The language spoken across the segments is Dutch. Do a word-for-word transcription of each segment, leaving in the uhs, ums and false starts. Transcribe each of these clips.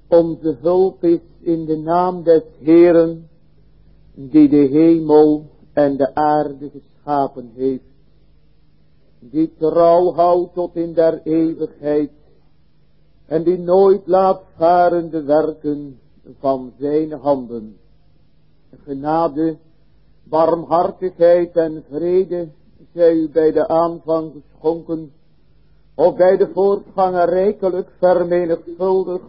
Onze hulp is in de naam des Heeren, die de hemel en de aarde geschapen heeft, die trouw houdt tot in der eeuwigheid, en die nooit laat varen de werken van zijn handen. Genade, barmhartigheid en vrede zij u bij de aanvang geschonken, of bij de voortganger rijkelijk vermenigvuldigd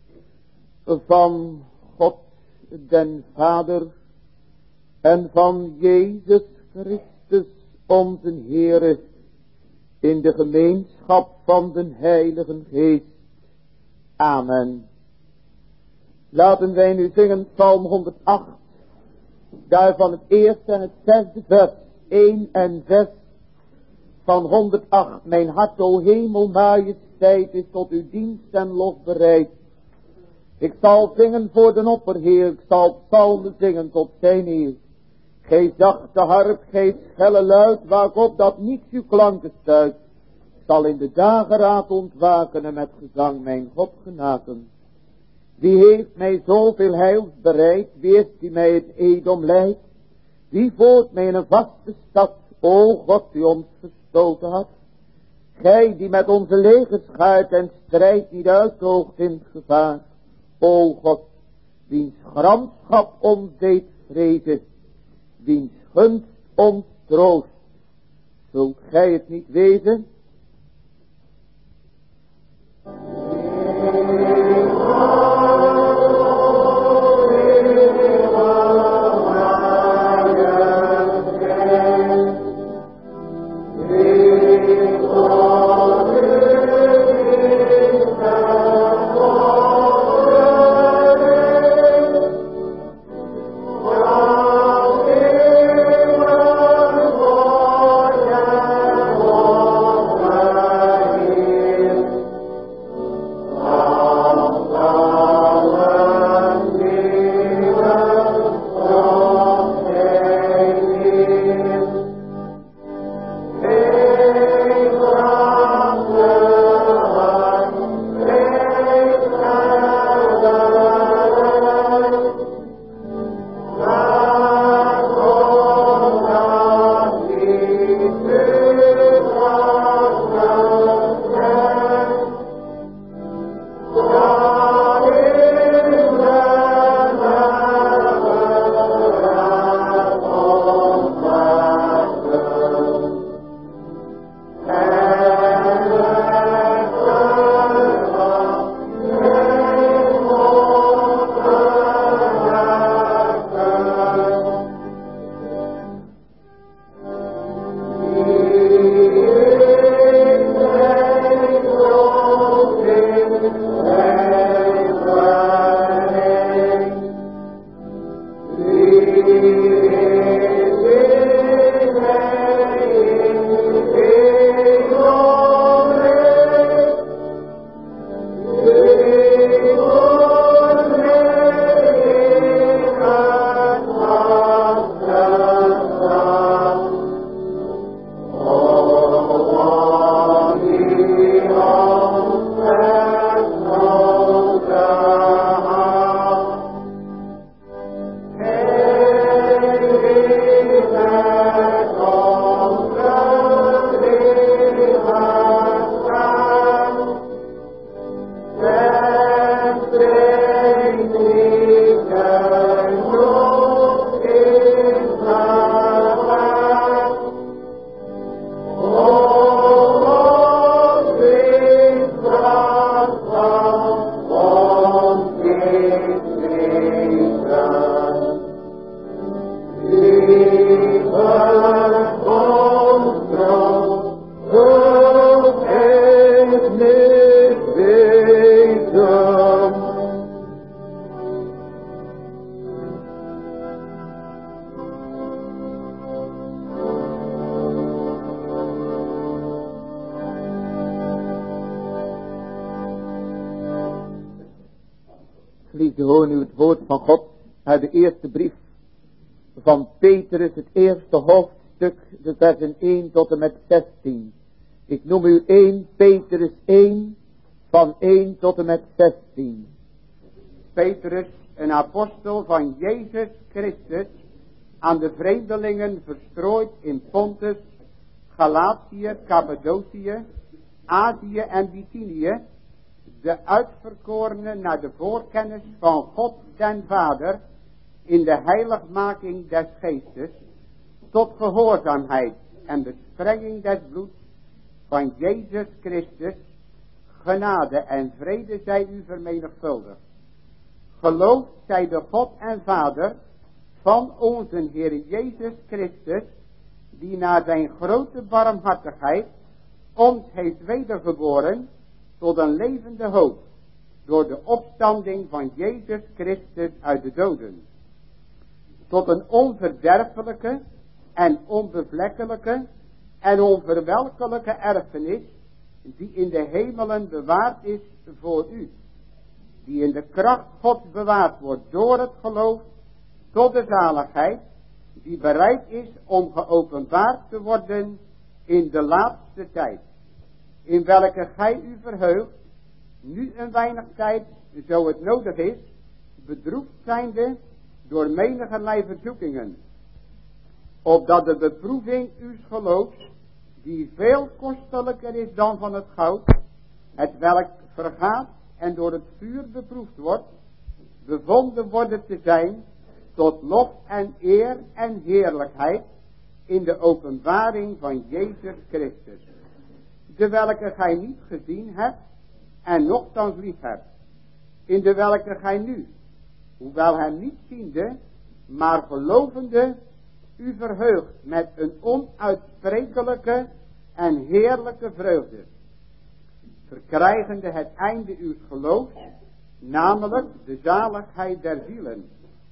van God den Vader en van Jezus Christus onze Heere, in de gemeenschap van den Heiligen Geest. Amen. Laten wij nu zingen Psalm honderdacht, daarvan het eerste en het zesde vers, één en zes van honderdacht. Mijn hart, o hemel, majesteit, is tot uw dienst en lof bereid. Ik zal zingen voor den opperheer, ik zal psalmen zingen tot zijn eer. Gij zachte harp, gij schelle luid, waarop dat niets uw klanken stuit. Ik zal in de dageraad ontwaken en met gezang mijn God genaken. Wie heeft mij zoveel heils bereid, wie is die mij het Edom leidt? Wie voert mij in een vaste stad, o God die ons verstoten had? Gij die met onze legers schaart en strijd niet uitoogt in het gevaar. O God, wiens gramschap ons deed vrezen, wiens gunst ons troost, zult gij het niet wezen? Geliefde, hoor nu het woord van God uit de eerste brief van Petrus, het eerste hoofdstuk, de versen één tot en met zestien. Ik noem u één Petrus één, van één tot en met zestien. Petrus, een apostel van Jezus Christus, aan de vreemdelingen verstrooid in Pontus, Galatië, Cappadocië, Azië en Bithynië, de uitverkorenen naar de voorkennis van God den Vader, in de heiligmaking des geestes, tot gehoorzaamheid en besprenging des bloeds van Jezus Christus, genade en vrede zij u vermenigvuldigd. Geloofd zij de God en Vader van onze Heer Jezus Christus, die naar zijn grote barmhartigheid ons heeft wedergeboren tot een levende hoop, door de opstanding van Jezus Christus uit de doden, tot een onverderfelijke en onbevlekkelijke en onverwelkelijke erfenis, die in de hemelen bewaard is voor u, die in de kracht Gods bewaard wordt door het geloof tot de zaligheid, die bereid is om geopenbaard te worden in de laatste tijd, in welke gij u verheugt, nu een weinig tijd, zo het nodig is, bedroefd zijnde door menigerlei verzoekingen, opdat de beproeving uws geloofs, die veel kostelijker is dan van het goud, het welk vergaat en door het vuur beproefd wordt, bevonden worden te zijn tot lof en eer en heerlijkheid in de openbaring van Jezus Christus, de welke gij niet gezien hebt en nochtans lief hebt, in de welke gij nu, hoewel hem niet ziende, maar gelovende, u verheugt met een onuitsprekelijke en heerlijke vreugde, verkrijgende het einde uws geloofs, namelijk de zaligheid der zielen,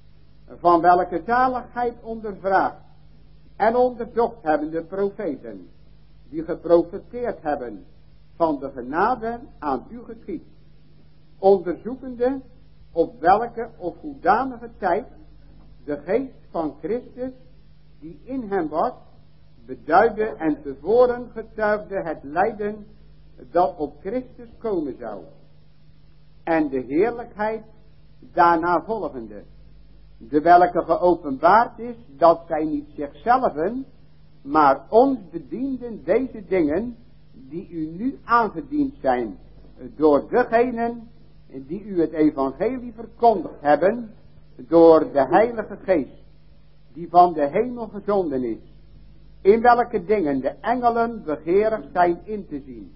van welke zaligheid ondervraagd en onderzocht hebben de profeten, die geprofeteerd hebben van de genade aan u geschied, onderzoekende op welke of hoedanige tijd de geest van Christus, die in hem was, beduidde en tevoren getuigde het lijden dat op Christus komen zou, en de heerlijkheid daarna volgende, de welke geopenbaard is dat zij niet zichzelven, maar ons bedienden deze dingen die u nu aangediend zijn door degenen die u het evangelie verkondigd hebben door de Heilige Geest, die van de hemel gezonden is, in welke dingen de engelen begeerig zijn in te zien.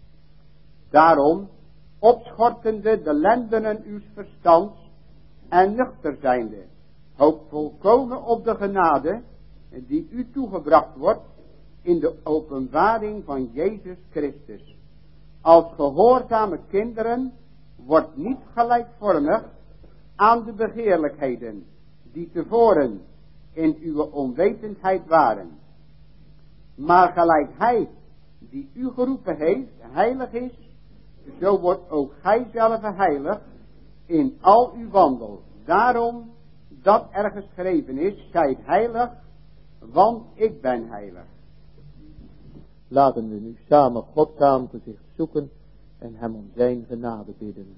Daarom, opschortende de lendenen uws verstands en nuchter zijnde, hoop volkomen op de genade die u toegebracht wordt in de openbaring van Jezus Christus. Als gehoorzame kinderen wordt niet gelijkvormig aan de begeerlijkheden die tevoren in uw onwetendheid waren, maar gelijk hij die u geroepen heeft heilig is, zo wordt ook gij zelf heilig in al uw wandel. Daarom dat er geschreven is, zijt heilig, want ik ben heilig. Laten we nu samen Gods aangezicht zoeken en hem om zijn genade bidden.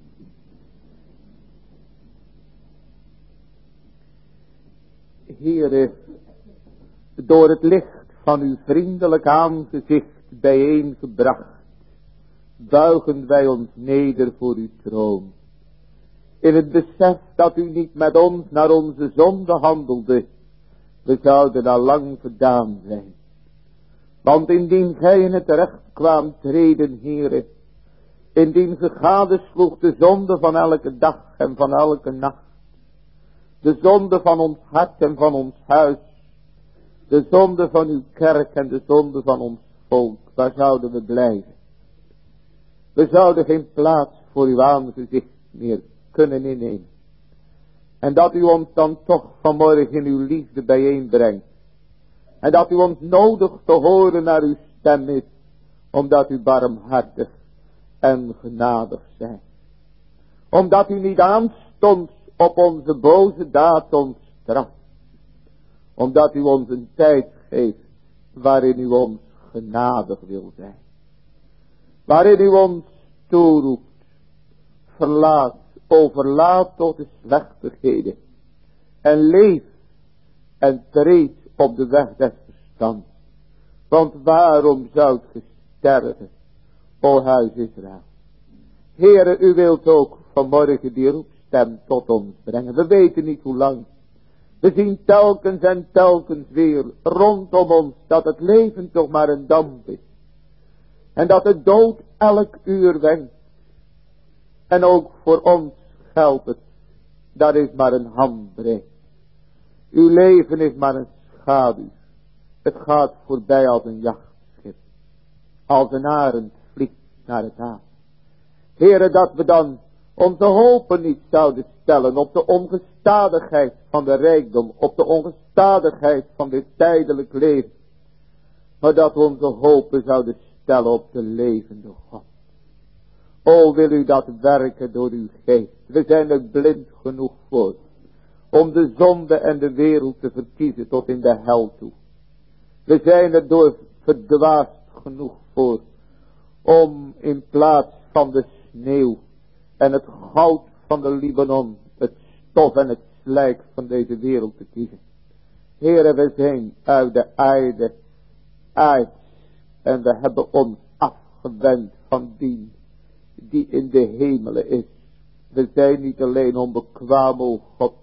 Heere, door het licht van uw vriendelijk aangezicht bijeengebracht, buigen wij ons neder voor uw troon. In het besef dat u niet met ons naar onze zonde handelde, we zouden al lang verdaan zijn. Want indien gij in het recht kwaamt treden, Heere, indien ge gadesloeg de zonde van elke dag en van elke nacht, de zonde van ons hart en van ons huis, de zonde van uw kerk en de zonde van ons volk, waar zouden we blijven? We zouden geen plaats voor uw aangezicht meer kunnen innemen. En dat u ons dan toch vanmorgen in uw liefde bijeenbrengt. En dat u ons nodig te horen naar uw stem is, omdat u barmhartig en genadig zijt. Omdat u niet aanstonds op onze boze daad ons straft. Omdat u ons een tijd geeft waarin u ons genadig wil zijn. Waarin u ons toeroept, verlaat overlaat tot de slechtigheden. En leef en treed op de weg des verstands. Want waarom zoudt ge sterven, o huis Israël? Heere, u wilt ook vanmorgen die roepstem tot ons brengen. We weten niet hoe lang. We zien telkens en telkens weer rondom ons dat het leven toch maar een damp is. En dat de dood elk uur wenkt. En ook voor ons geldt het. Dat is maar een handbreed. Uw leven is maar een schaduw. Het gaat voorbij als een jachtschip. Als een arend vliegt naar het haven. Heere, dat we dan onze hopen niet zouden stellen op de ongestadigheid van de rijkdom. Op de ongestadigheid van dit tijdelijk leven. Maar dat we onze hopen zouden stellen op de levende God. O, wil u dat werken door uw geest. We zijn er blind genoeg voor. Om de zonde en de wereld te verkiezen tot in de hel toe. We zijn er door verdwaasd genoeg voor. Om in plaats van de sneeuw en het goud van de Libanon, het stof en het slijk van deze wereld te kiezen. Heere, we zijn uit de aarde uit en we hebben ons afgewend van die die in de hemelen is. We zijn niet alleen onbekwaam, o God,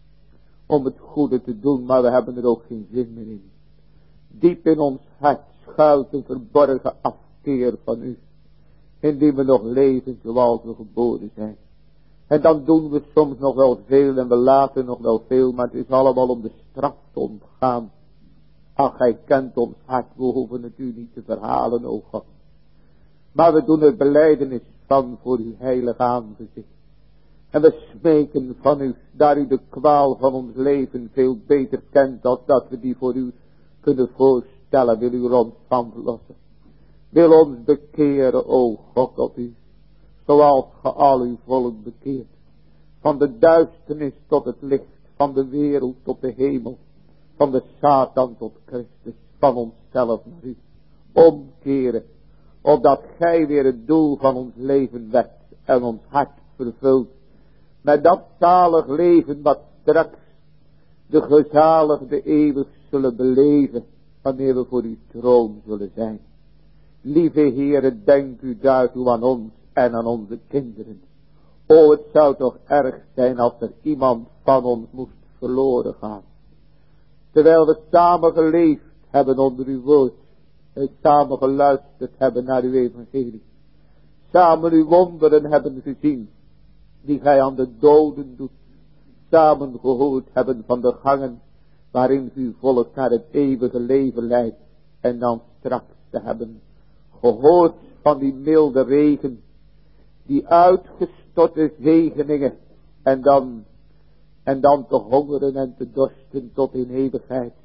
om het goede te doen, maar we hebben er ook geen zin meer in. Diep in ons hart schuilt een verborgen afkeer van u, indien we nog leven zoals we geboren zijn. En dan doen we soms nog wel veel en we laten nog wel veel, maar het is allemaal om de straf te ontgaan. Ach, gij kent ons hart, we hoeven het u niet te verhalen, o God. Maar we doen er belijdenis van voor uw heilige aangezicht. En we smeken van u, daar u de kwaal van ons leven veel beter kent, als dat we die voor u kunnen voorstellen. Wil u er ons van verlossen. Wil ons bekeren, o God, tot u, zoals ge al uw volk bekeert. Van de duisternis tot het licht, van de wereld tot de hemel, van de Satan tot Christus, van onszelf naar u. Omkeren, opdat gij weer het doel van ons leven wekt en ons hart vervult. Met dat zalig leven wat straks de gezaligde eeuwig zullen beleven, wanneer we voor uw troon zullen zijn. Lieve Heere, denk u daartoe aan ons en aan onze kinderen. O, het zou toch erg zijn als er iemand van ons moest verloren gaan. Terwijl we samen geleefd hebben onder uw woord. En samen geluisterd hebben naar uw evangelie. Samen uw wonderen hebben gezien. Die gij aan de doden doet. Samen gehoord hebben van de gangen. Waarin uw volk naar het eeuwige leven leidt. En dan straks te hebben gehoord van die milde regen. Die uitgestorte zegeningen. En dan, en dan te hongeren en te dorsten tot in eeuwigheid.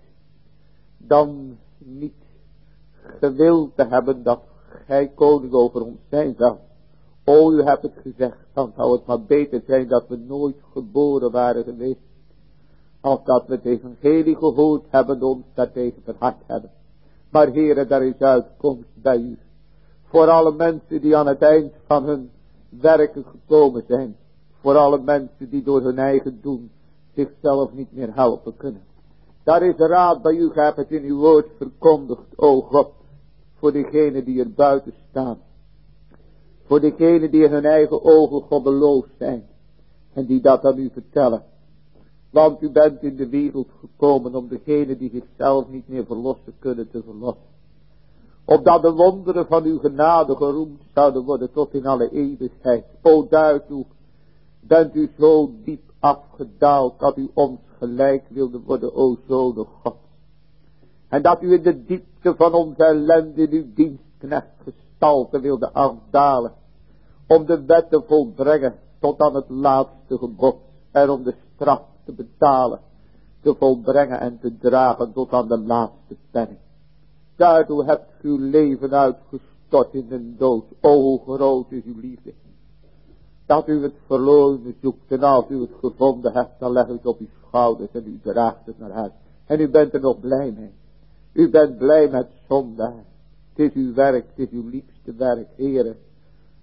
Dan niet gewild te hebben dat gij koning over ons zijn zal. O, u hebt het gezegd, dan zou het maar beter zijn dat we nooit geboren waren geweest. Als dat we het evangelie gehoord hebben, ons daartegen verhard hebben. Maar Heere, daar is uitkomst bij u. Voor alle mensen die aan het eind van hun werken gekomen zijn. Voor alle mensen die door hun eigen doen zichzelf niet meer helpen kunnen. Daar is raad bij u, gij hebt het in uw woord verkondigd, o God. Voor degenen die er buiten staan. Voor degenen die in hun eigen ogen goddeloos zijn. En die dat aan u vertellen. Want u bent in de wereld gekomen om degenen die zichzelf niet meer verlossen kunnen te verlossen. Opdat de wonderen van uw genade geroemd zouden worden tot in alle eeuwigheid. O, daartoe bent u zo diep afgedaald dat u ons gelijk wilde worden, o Zoon God. En dat u in de diepte van onze ellende in uw dienstknecht gestalte wilde afdalen. Om de wet te volbrengen tot aan het laatste gebod. En om de straf te betalen, te volbrengen en te dragen tot aan de laatste penning. Daartoe hebt u uw leven uitgestort in de dood. O, hoe groot is uw liefde. Dat u het verloren zoekt en als u het gevonden hebt, dan leg u het op uw schouders en u draagt het naar huis. En u bent er nog blij mee. U bent blij met zondaar. Het is uw werk, het is uw liefste werk, Heere.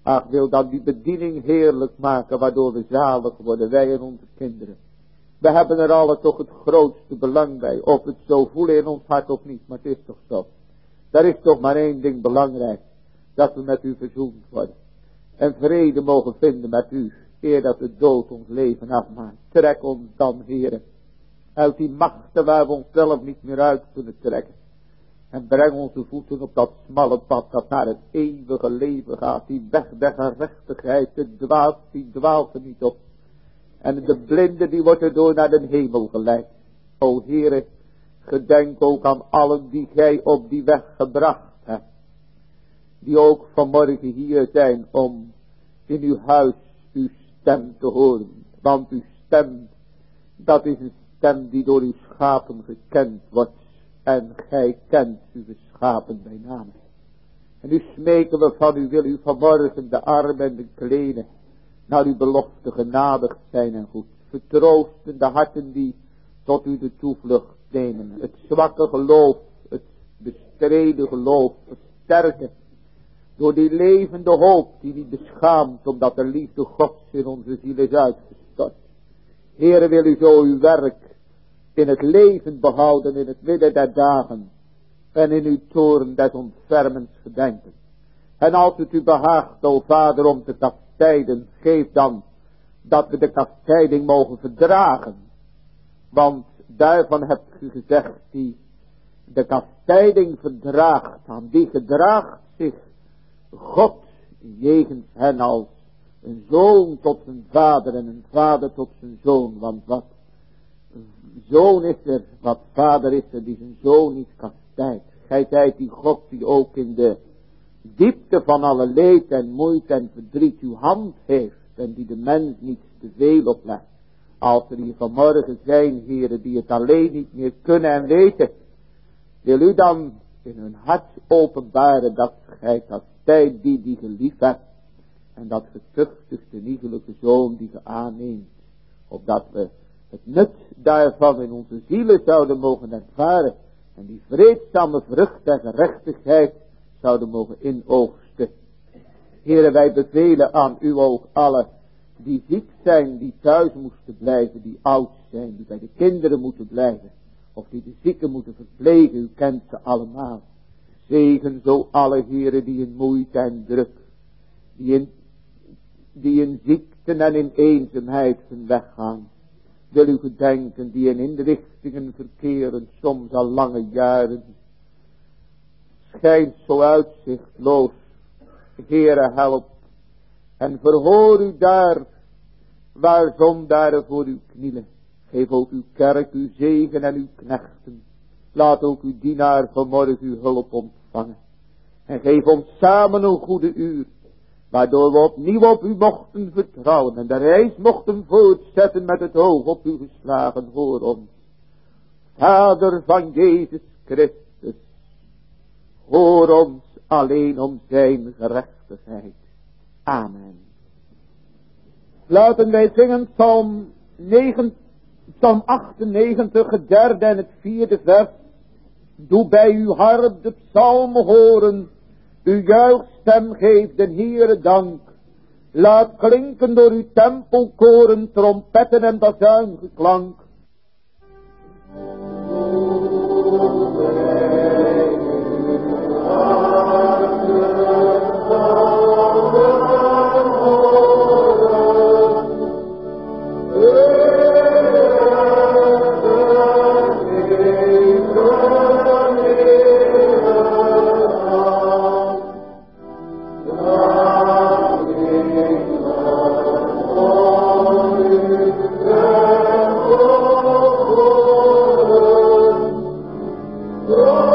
Ach, wil dan die bediening heerlijk maken, waardoor we zalig worden, wij en onze kinderen. We hebben er alle toch het grootste belang bij, of we het zo voelen in ons hart of niet, maar het is toch zo. Daar is toch maar één ding belangrijk, dat we met u verzoend worden. En vrede mogen vinden met u, eer dat de dood ons leven afmaakt. Trek ons dan, Heere, uit die machten waar we onszelf niet meer uit kunnen trekken. En breng onze voeten op dat smalle pad dat naar het eeuwige leven gaat. Die weg der gerechtigheid, de dwaalt, die dwaalt er niet op. En de blinde die wordt erdoor naar de hemel geleid. O Heere, gedenk ook aan allen die gij op die weg gebracht hebt. Die ook vanmorgen hier zijn om in uw huis uw stem te horen. Want uw stem, dat is een stem die door uw schapen gekend wordt. En gij kent uw schapen bij naam. En nu smeken we van u, wil u vanmorgen de armen en de kleden naar uw belofte genadigd zijn en goed. Vertroosten de harten die tot u de toevlucht nemen. Het zwakke geloof, het bestreden geloof, versterken. Door die levende hoop die niet beschaamt, omdat de liefde Gods in onze ziel is uitgestort. Heere, wil u zo uw werk in het leven behouden, in het midden der dagen, en in uw toorn des ontfermens gedenken. En als het u behaagt, o Vader, om te kastijden, geef dan dat we de kastijding mogen verdragen. Want daarvan hebt u gezegd, die de kastijding verdraagt, aan die gedraagt zich God jegens hen als een zoon tot zijn vader en een vader tot zijn zoon. Want wat zoon is er, wat vader is er, die zijn zoon niet kastijdt. Gij zijt die God die ook in de diepte van alle leed en moeite en verdriet uw hand heeft. En die de mens niet te veel oplegt. Als er hier vanmorgen zijn, heren, die het alleen niet meer kunnen en weten. Wil u dan in hun hart openbaren dat gij kastijdt die die geliefd hebt. En dat getuchtigt de iegelijke zoon die ge aanneemt. Opdat we het nut daarvan in onze zielen zouden mogen ervaren. En die vreedzame vrucht der gerechtigheid zouden mogen inoogsten. Heren, wij bevelen aan u ook alle die ziek zijn, die thuis moesten blijven, die oud zijn, die bij de kinderen moeten blijven. Of die de zieken moeten verplegen, u kent ze allemaal. Zegen zo alle heren die in moeite en druk, die in, die in ziekten en in eenzaamheid van weg gaan. Wil u gedenken die in inrichtingen verkeren, soms al lange jaren. Schijnt zo uitzichtloos. Heere, help. En verhoor u daar, waar zondaren voor u knielen. Geef ook uw kerk, uw zegen en uw knechten. Laat ook uw dienaar vanmorgen uw hulp ontvangen. En geef ons samen een goede uur, waardoor we opnieuw op u mochten vertrouwen. En de reis mochten voortzetten met het oog op u geslagen. Hoor ons, Vader van Jezus Christus. Hoor ons alleen om zijn gerechtigheid. Amen. Laten wij zingen Psalm, negen, Psalm achtennegentig, het derde en het vierde vers. Doe bij uw harp de psalmen horen. Uw juichstem geeft den Heere dank. Laat klinken door uw tempelkoren trompetten en bazuingeklank. Oh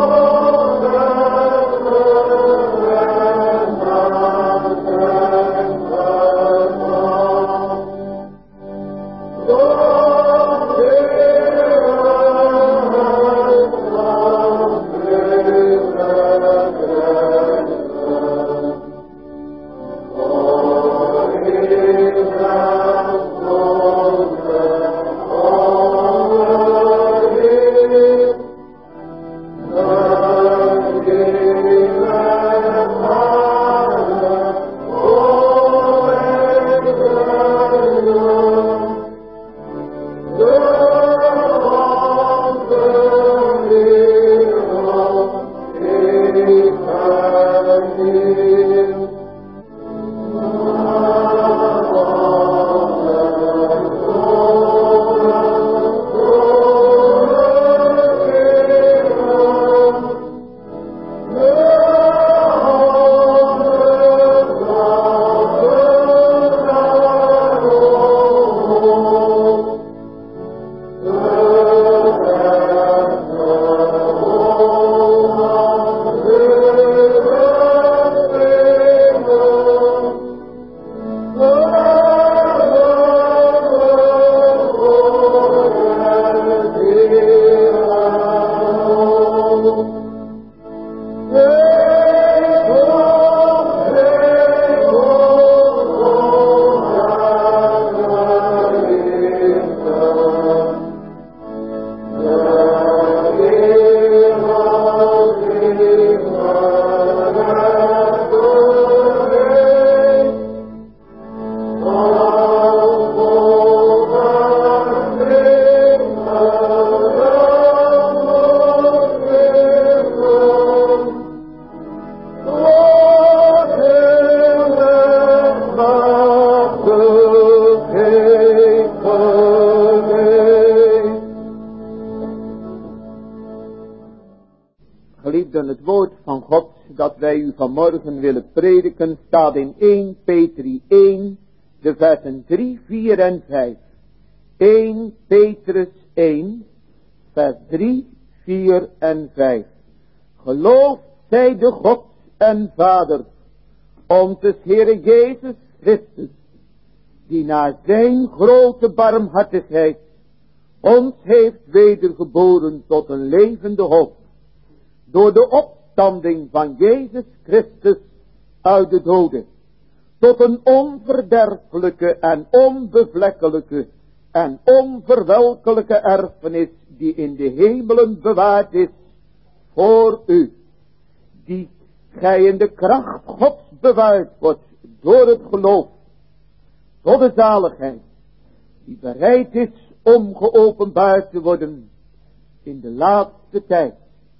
Het woord van God dat wij u vanmorgen willen prediken staat in Eerste Petrus één, de versen drie, vier en vijf. Eerste Petrus één, vers drie, vier en vijf. Geloof zij de God en Vader, onze Heere Jezus Christus, die naar zijn grote barmhartigheid ons heeft wedergeboren tot een levende hoop, door de opstanding van Jezus Christus uit de doden, tot een onverderfelijke en onbevlekkelijke en onverwelkelijke erfenis die in de hemelen bewaard is voor u, die gij in de kracht Gods bewaard wordt door het geloof, tot de zaligheid, die bereid is om geopenbaard te worden in de laatste tijd.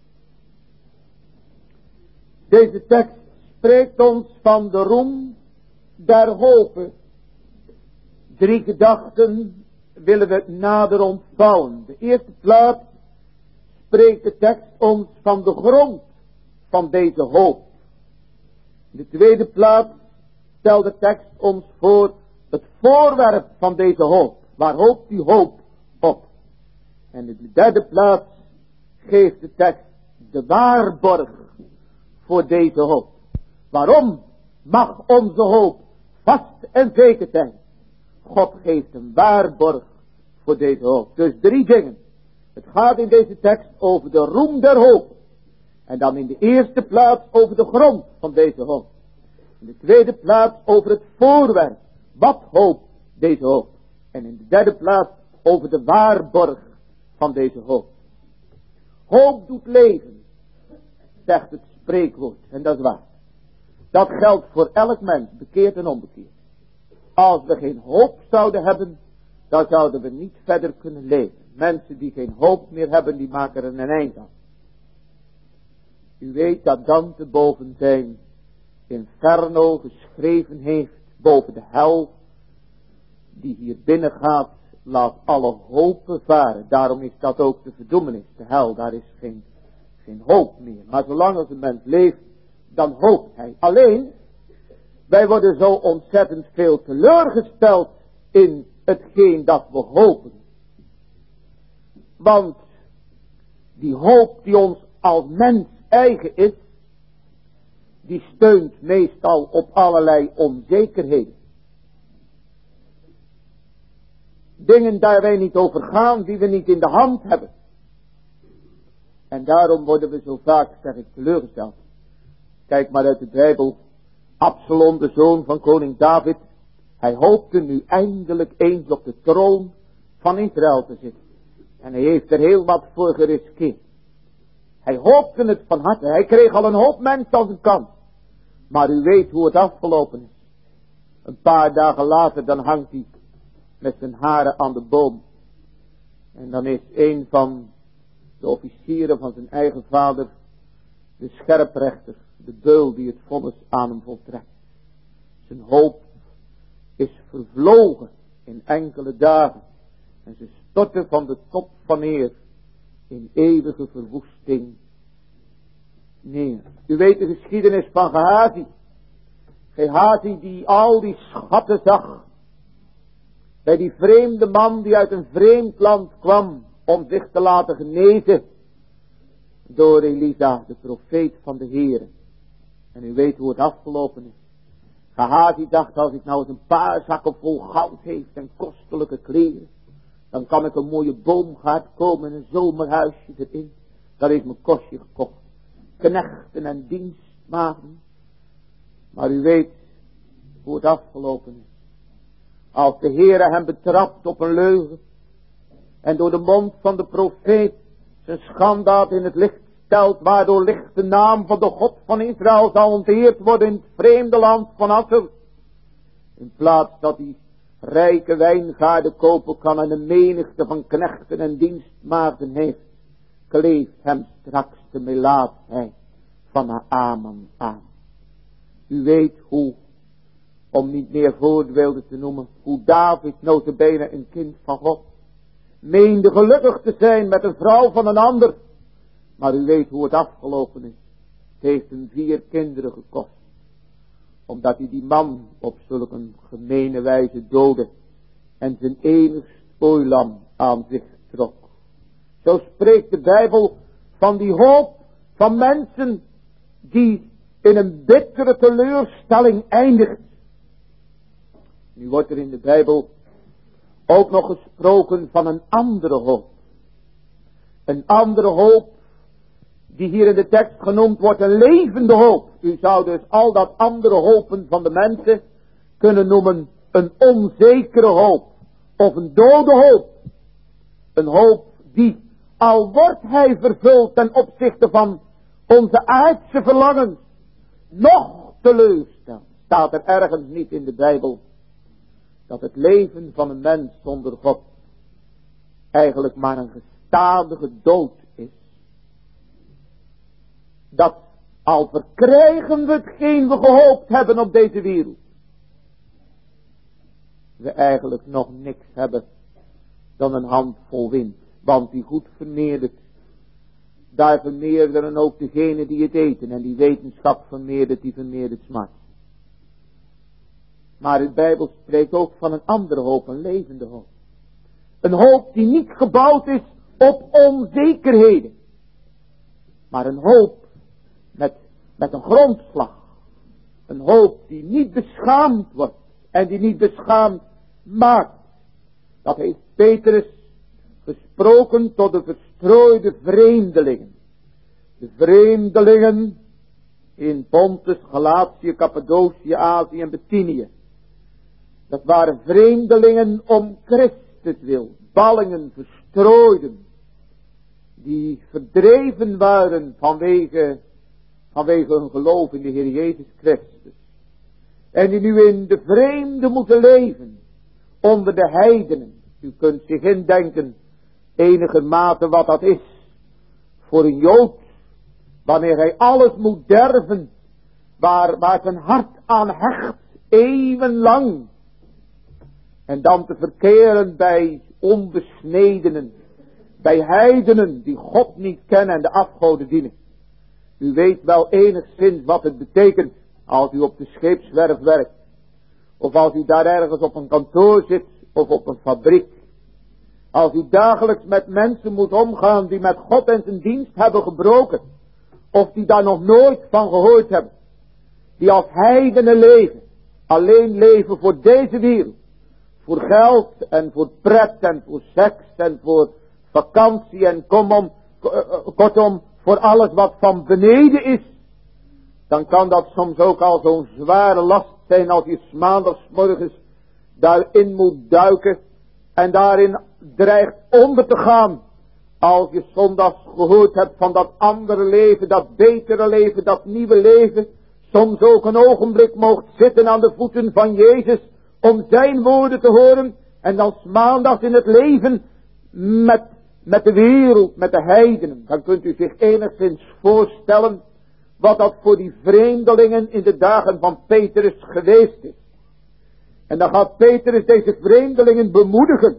Deze tekst spreekt ons van de roem der hope. Drie gedachten willen we nader ontvouwen. De eerste plaats spreekt de tekst ons van de grond van deze hoop. In de tweede plaats stelt de tekst ons voor het voorwerp van deze hoop. Waar hoopt die hoop op? En in de derde plaats geeft de tekst de waarborg voor deze hoop. Waarom mag onze hoop vast en zeker zijn? God geeft een waarborg voor deze hoop. Dus drie dingen. Het gaat in deze tekst over de roem der hoop. En dan in de eerste plaats over de grond van deze hoop. In de tweede plaats over het voorwerp. Wat hoopt deze hoop? En in de derde plaats over de waarborg van deze hoop. Hoop doet leven, zegt het spreekwoord. En dat is waar. Dat geldt voor elk mens, bekeerd en onbekeerd. Als we geen hoop zouden hebben, dan zouden we niet verder kunnen leven. Mensen die geen hoop meer hebben, die maken er een eind aan. U weet dat Dante boven zijn Inferno geschreven heeft, boven de hel, die hier binnen gaat, laat alle hopen varen. Daarom is dat ook de verdoemenis, de hel, daar is geen, geen hoop meer. Maar zolang als een mens leeft, dan hoopt hij. Alleen, wij worden zo ontzettend veel teleurgesteld in hetgeen dat we hopen. Want die hoop die ons als mens eigen is, die steunt meestal op allerlei onzekerheden. Dingen daar wij niet over gaan, die we niet in de hand hebben. En daarom worden we zo vaak, zeg ik, teleurgesteld. Kijk maar uit de Bijbel. Absalom, de zoon van koning David. Hij hoopte nu eindelijk eens op de troon van Israël te zitten. En hij heeft er heel wat voor geriskeerd. Hij hoopte het van harte. Hij kreeg al een hoop mensen als een kans. Maar u weet hoe het afgelopen is. Een paar dagen later dan hangt hij met zijn haren aan de boom. En dan is een van de officieren van zijn eigen vader, de scherprechter, de beul die het vonnis aan hem voltrekt. Zijn hoop is vervlogen in enkele dagen. En ze storten van de top van neer in eeuwige verwoesting neer. U weet de geschiedenis van Gehazi. Gehazi die al die schatten zag. Bij die vreemde man die uit een vreemd land kwam om zich te laten genezen door Elisa, de profeet van de Heere. En u weet hoe het afgelopen is. Gehazi dacht, als ik nou eens een paar zakken vol goud heeft en kostelijke kleren, dan kan ik een mooie boomgaard komen en een zomerhuisje erin. Dat heeft mijn kostje gekocht. Knechten en dienstmaagden. Maar u weet hoe het afgelopen is. Als de Heere hem betrapt op een leugen en door de mond van de profeet zijn schandaad in het licht stelt, waardoor licht de naam van de God van Israël zal onteerd worden in het vreemde land van Asser. In plaats dat hij rijke wijngaarden kopen kan en een menigte van knechten en dienstmaagden heeft, kleeft hem straks de melaatheid van Naaman aan. U weet hoe, om niet meer voorbeelden te noemen, hoe David, nota bene een kind van God, meende gelukkig te zijn met een vrouw van een ander. Maar u weet hoe het afgelopen is. heeft hem vier kinderen gekost. Omdat hij die man op zulk een gemene wijze doodde. En zijn enigst ooilam aan zich trok. Zo spreekt de Bijbel van die hoop van mensen die in een bittere teleurstelling eindigt. Nu wordt er in de Bijbel ook nog gesproken van een andere hoop. Een andere hoop die hier in de tekst genoemd wordt een levende hoop. U zou dus al dat andere hopen van de mensen kunnen noemen een onzekere hoop. Of een dode hoop. Een hoop die, al wordt hij vervuld ten opzichte van onze aardse verlangens, nog teleurstelt. Staat er ergens niet in de Bijbel dat het leven van een mens zonder God eigenlijk maar een gestadige dood is. Dat al verkrijgen we hetgeen we gehoopt hebben op deze wereld, we eigenlijk nog niks hebben dan een handvol wind. Want die goed vermeerdert, daar vermeerderen ook degenen die het eten. En die wetenschap vermeerdert, die vermeerdert smart. Maar de Bijbel spreekt ook van een andere hoop, een levende hoop. Een hoop die niet gebouwd is op onzekerheden. Maar een hoop met, met een grondslag. Een hoop die niet beschaamd wordt. En die niet beschaamd maakt. Dat heeft Petrus gesproken tot de verstrooide vreemdelingen. De vreemdelingen in Pontus, Galatië, Cappadocië, Azië en Bithynië. Dat waren vreemdelingen om Christus wil. Ballingen, verstrooiden. Die verdreven waren vanwege, vanwege hun geloof in de Heer Jezus Christus. En die nu in de vreemde moeten leven. Onder de heidenen. U kunt zich indenken enigermate wat dat is. Voor een Jood. Wanneer hij alles moet derven. Waar, waar zijn hart aan hecht. Eeuwenlang. En dan te verkeren bij onbesnedenen. Bij heidenen die God niet kennen en de afgoden dienen. U weet wel enigszins wat het betekent. Als u op de scheepswerf werkt. Of als u daar ergens op een kantoor zit. Of op een fabriek. Als u dagelijks met mensen moet omgaan die met God en zijn dienst hebben gebroken. Of die daar nog nooit van gehoord hebben. Die als heidenen leven. Alleen leven voor deze wereld. Voor geld en voor pret en voor seks en voor vakantie en kom om, kortom voor alles wat van beneden is. Dan kan dat soms ook al zo'n zware last zijn als je 's maandags morgens daarin moet duiken. En daarin dreigt onder te gaan. Als je zondags gehoord hebt van dat andere leven, dat betere leven, dat nieuwe leven. Soms ook een ogenblik moogt zitten aan de voeten van Jezus. Om zijn woorden te horen. En dan 's maandags in het leven met, met de wereld, met de heidenen. Dan kunt u zich enigszins voorstellen wat dat voor die vreemdelingen in de dagen van Petrus geweest is. En dan gaat Petrus deze vreemdelingen bemoedigen.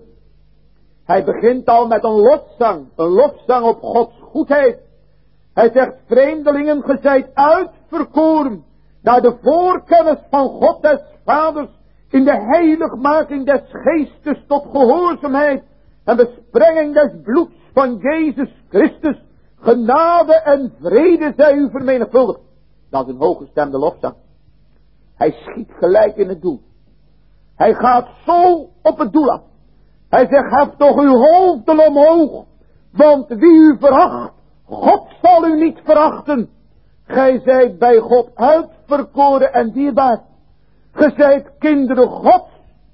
Hij begint al met een lofzang. Een lofzang op Gods goedheid. Hij zegt: vreemdelingen, ge zijt uitverkoren naar de voorkennis van God des Vaders. In de heiligmaking des geestes tot gehoorzaamheid. En besprenging des bloeds van Jezus Christus. Genade en vrede zij u vermenigvuldigd. Dat is een hooggestemde lofzang. Hij schiet gelijk in het doel. Hij gaat zo op het doel af. Hij zegt: hef toch uw hoofden omhoog. Want wie u veracht, God zal u niet verachten. Gij zijt bij God uitverkoren en dierbaar. Ge zijt kinderen Gods.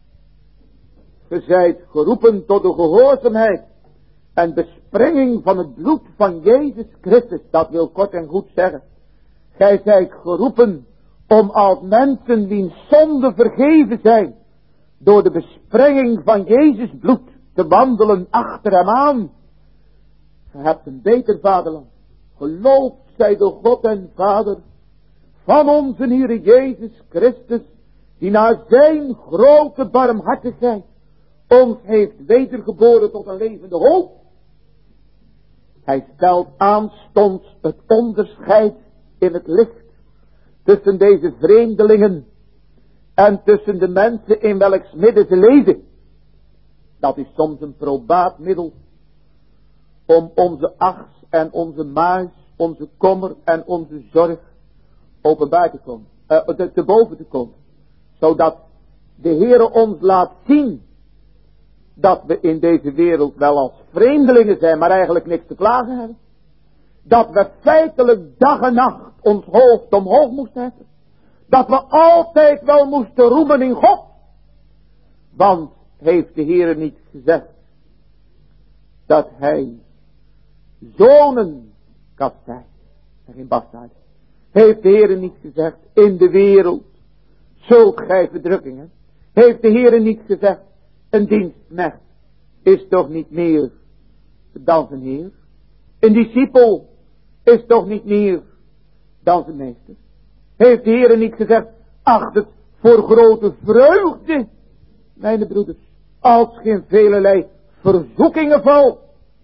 Ge zijt geroepen tot de gehoorzaamheid en besprenging van het bloed van Jezus Christus. Dat wil kort en goed zeggen. Gij zijt geroepen om als mensen wiens zonden vergeven zijn, door de besprenging van Jezus bloed te wandelen achter hem aan. Ge hebt een beter vaderland. Geloofd zij de God en Vader van onze Heer Jezus Christus, die naar zijn grote barmhartigheid ons heeft wedergeboren tot een levende hoop. Hij stelt aanstonds het onderscheid in het licht tussen deze vreemdelingen en tussen de mensen in welks midden ze leven. Dat is soms een probaat middel om onze aks en onze muis, onze kommer en onze zorg openbaar te komen, uh, te, te boven te komen. Zodat de Heere ons laat zien dat we in deze wereld wel als vreemdelingen zijn, maar eigenlijk niks te klagen hebben. Dat we feitelijk dag en nacht ons hoofd omhoog moesten hebben. Dat we altijd wel moesten roemen in God. Want heeft de Heere niet gezegd dat hij zonen kastijdt en geen bastaard. Heeft de Heere niet gezegd, in de wereld zult gij verdrukkingen. Heeft de Heere niet gezegd, een dienstknecht is toch niet meer dan zijn Heer. Een discipel is toch niet meer dan zijn meester. Heeft de Heere niet gezegd, acht het voor grote vreugde, mijn broeders, als geen velelei verzoekingen valt.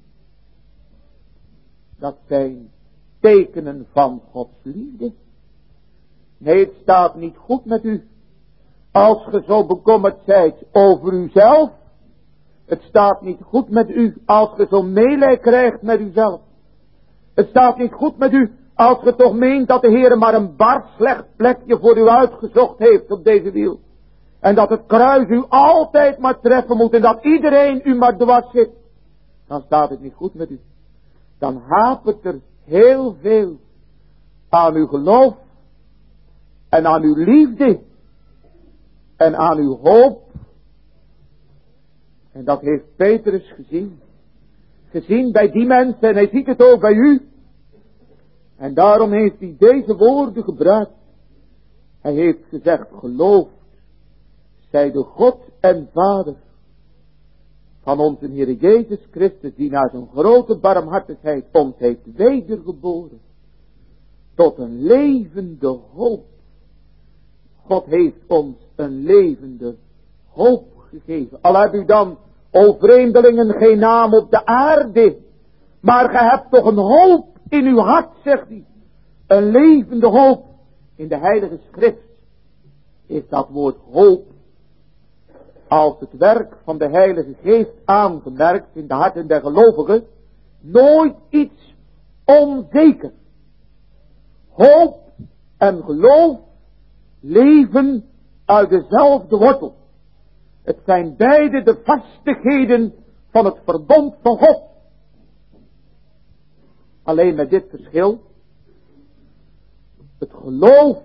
Dat zijn tekenen van Gods liefde. Nee, het staat niet goed met u als ge zo bekommerd zijt over uzelf. Het staat niet goed met u als ge zo meelij krijgt met uzelf. Het staat niet goed met u als ge toch meent dat de Heer maar een bar slecht plekje voor u uitgezocht heeft op deze wereld. En dat het kruis u altijd maar treffen moet en dat iedereen u maar dwars zit. Dan staat het niet goed met u. Dan hapert er heel veel aan uw geloof en aan uw liefde en aan uw hoop. En dat heeft Petrus gezien. Gezien bij die mensen en hij ziet het ook bij u. En daarom heeft hij deze woorden gebruikt. Hij heeft gezegd, geloof, zij de God en Vader van onze Heer Jezus Christus, die naar zijn grote barmhartigheid ons heeft wedergeboren tot een levende hoop. God heeft ons een levende hoop gegeven. Al hebt u dan, o vreemdelingen, geen naam op de aarde, maar ge hebt toch een hoop in uw hart, zegt hij. Een levende hoop. In de Heilige Schrift is dat woord hoop als het werk van de Heilige Geest aangemerkt in de harten der gelovigen nooit iets onzeker. Hoop en geloof leven uit dezelfde wortel. Het zijn beide de vastigheden van het verbond van God. Alleen met dit verschil. Het geloof,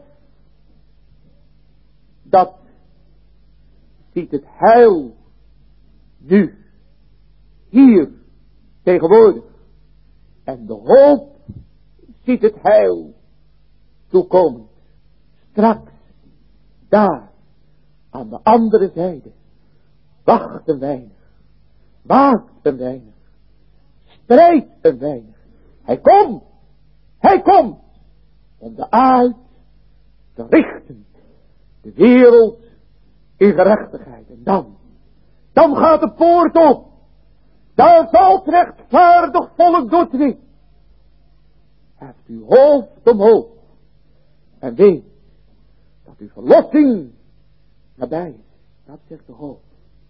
dat ziet het heil nu, hier, tegenwoordig. En de hoop ziet het heil toekomend. Straks, daar, aan de andere zijde. Wacht een weinig. Waakt een weinig. Strijd een weinig. Hij komt. Hij komt. Om de aarde te richten. De wereld in gerechtigheid. En dan. Dan gaat de poort op. Daar zal het rechtvaardig volk doortreden. Heft uw hoofd omhoog. En weet dat uw verlossing nabij is. Dat zegt de hoop.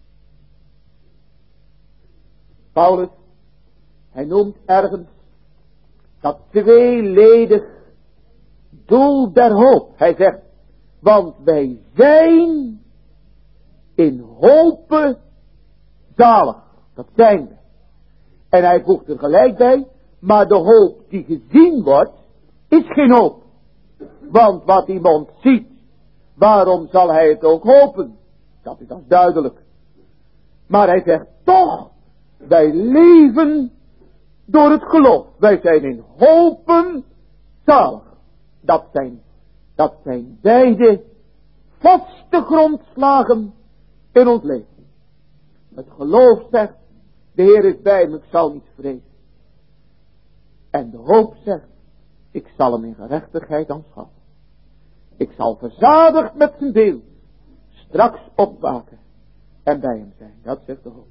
Paulus, hij noemt ergens dat tweeledig doel der hoop. Hij zegt, want wij zijn in hope zalig. Dat zijn we. En hij voegt er gelijk bij, maar de hoop die gezien wordt, is geen hoop. Want wat iemand ziet, waarom zal hij het ook hopen? Dat is als duidelijk. Maar hij zegt toch, wij leven door het geloof. Wij zijn in hopen zalig. Dat zijn, dat zijn beide vaste grondslagen in ons leven. Het geloof zegt, de Heer is bij me, ik zal niet vrezen. En de hoop zegt, ik zal hem in gerechtigheid aanschouwen. Ik zal verzadigd met zijn beeld straks opwaken en bij hem zijn. Dat zegt de hoop.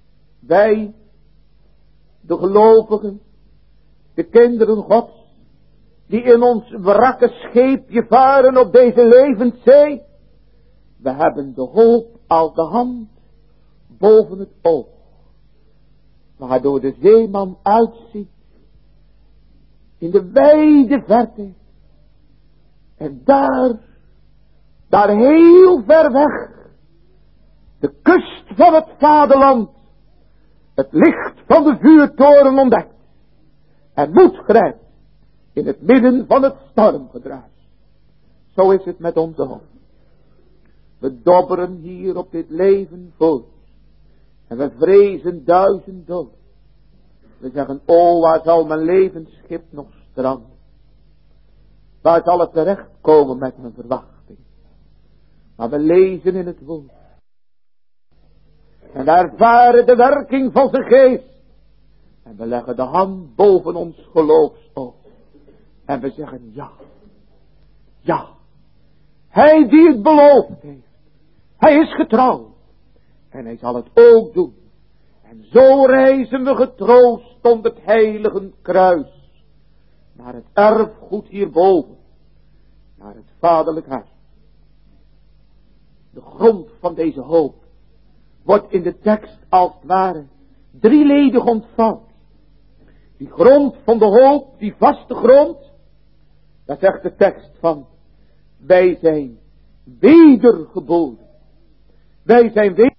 Wij, de gelovigen, de kinderen Gods, die in ons wrakke scheepje varen op deze levenszee. We hebben de hoop als de hand boven het oog, waardoor de zeeman uitziet in de wijde verte. En daar, daar heel ver weg, de kust van het vaderland, het licht van de vuurtoren ontdekt. En moed grijpt in het midden van het stormgedruis. Zo is het met onze hoop. We dobberen hier op dit leven voort. En we vrezen duizend dood. We zeggen, o, waar zal mijn levensschip nog stranden? Waar zal het terechtkomen met mijn verwachting? Maar we lezen in het woord. En ervaren de werking van zijn geest. En we leggen de hand boven ons geloofsoog. En we zeggen ja. Ja. Hij die het beloofd heeft. Hij is getrouw. En hij zal het ook doen. En zo reizen we getroost om het heilige kruis. Naar het erfgoed hierboven. Naar het vaderlijk huis. De grond van deze hoop wordt in de tekst als het ware drieledig ontvouwd. Die grond van de hoop, die vaste grond, dat zegt de tekst van, wij zijn wedergeboren. Wij zijn wedergeboren.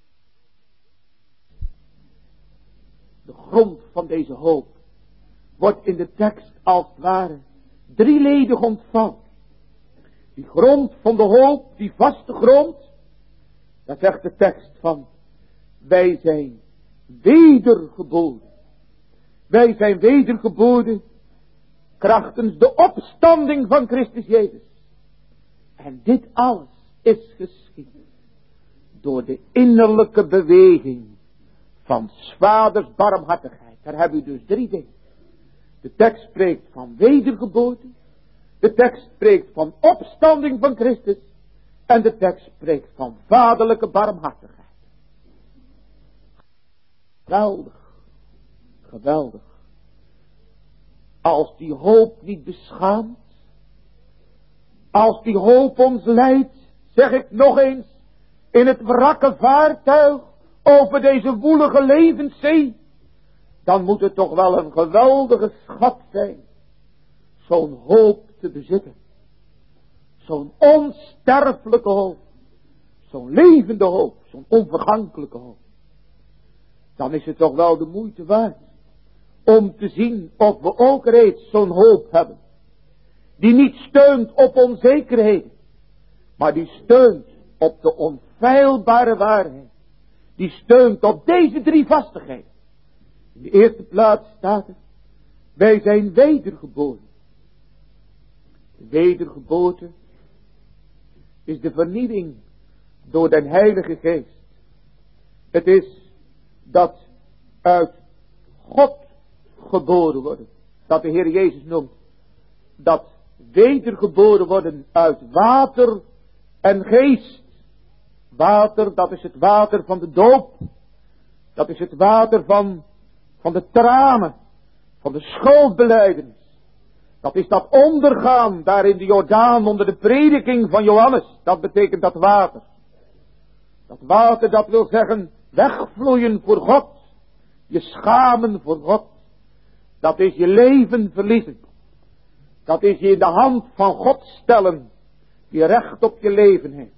De grond van deze hoop wordt in de tekst als het ware drieledig ontvouwd. Die grond van de hoop, die vaste grond, dat zegt de tekst van, wij zijn wedergeboren. Wij zijn wedergeboren krachtens de opstanding van Christus Jezus. En dit alles is geschied door de innerlijke beweging van 's vaders barmhartigheid. Daar hebben u dus drie dingen. De tekst spreekt van wedergeboorte. De tekst spreekt van opstanding van Christus. En de tekst spreekt van vaderlijke barmhartigheid. Geweldig. Geweldig. Als die hoop niet beschaamt. Als die hoop ons leidt, zeg ik nog eens, in het wrakke vaartuig over deze woelige levenszee, dan moet het toch wel een geweldige schat zijn, zo'n hoop te bezitten. Zo'n onsterfelijke hoop, zo'n levende hoop, zo'n onvergankelijke hoop. Dan is het toch wel de moeite waard om te zien of we ook reeds zo'n hoop hebben, die niet steunt op onzekerheden, maar die steunt op de onfeilbare waarheid. Die steunt op deze drie vastigheden. In de eerste plaats staat er, wij zijn wedergeboren. De wedergeboorte is de vernieuwing door den Heilige Geest. Het is dat uit God geboren worden, dat de Heer Jezus noemt, dat wedergeboren worden uit water en geest. Water, dat is het water van de doop. Dat is het water van, van de tranen, van de schuldbelijdenis. Dat is dat ondergaan daar in de Jordaan onder de prediking van Johannes. Dat betekent dat water. Dat water, dat wil zeggen wegvloeien voor God. Je schamen voor God. Dat is je leven verliezen. Dat is je in de hand van God stellen, die recht op je leven heeft.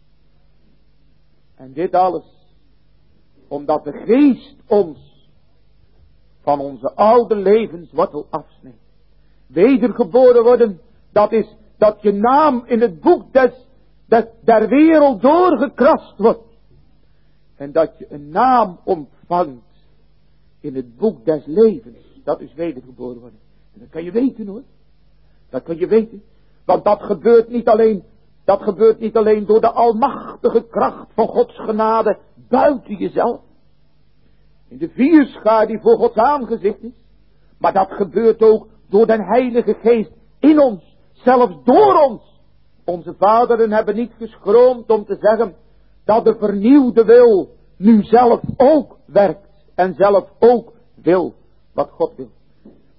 En dit alles, omdat de geest ons van onze oude levenswortel afsneedt. Wedergeboren worden, dat is dat je naam in het boek des, des, der wereld doorgekrast wordt. En dat je een naam ontvangt in het boek des levens. Dat is wedergeboren worden. En dat kan je weten hoor. Dat kan je weten. Want dat gebeurt niet alleen, dat gebeurt niet alleen door de almachtige kracht van Gods genade buiten jezelf. In de vierschaar die voor Gods aangezicht is. Maar dat gebeurt ook door den Heilige Geest in ons. Zelfs door ons. Onze vaderen hebben niet geschroomd om te zeggen dat de vernieuwde wil nu zelf ook werkt. En zelf ook wil wat God wil.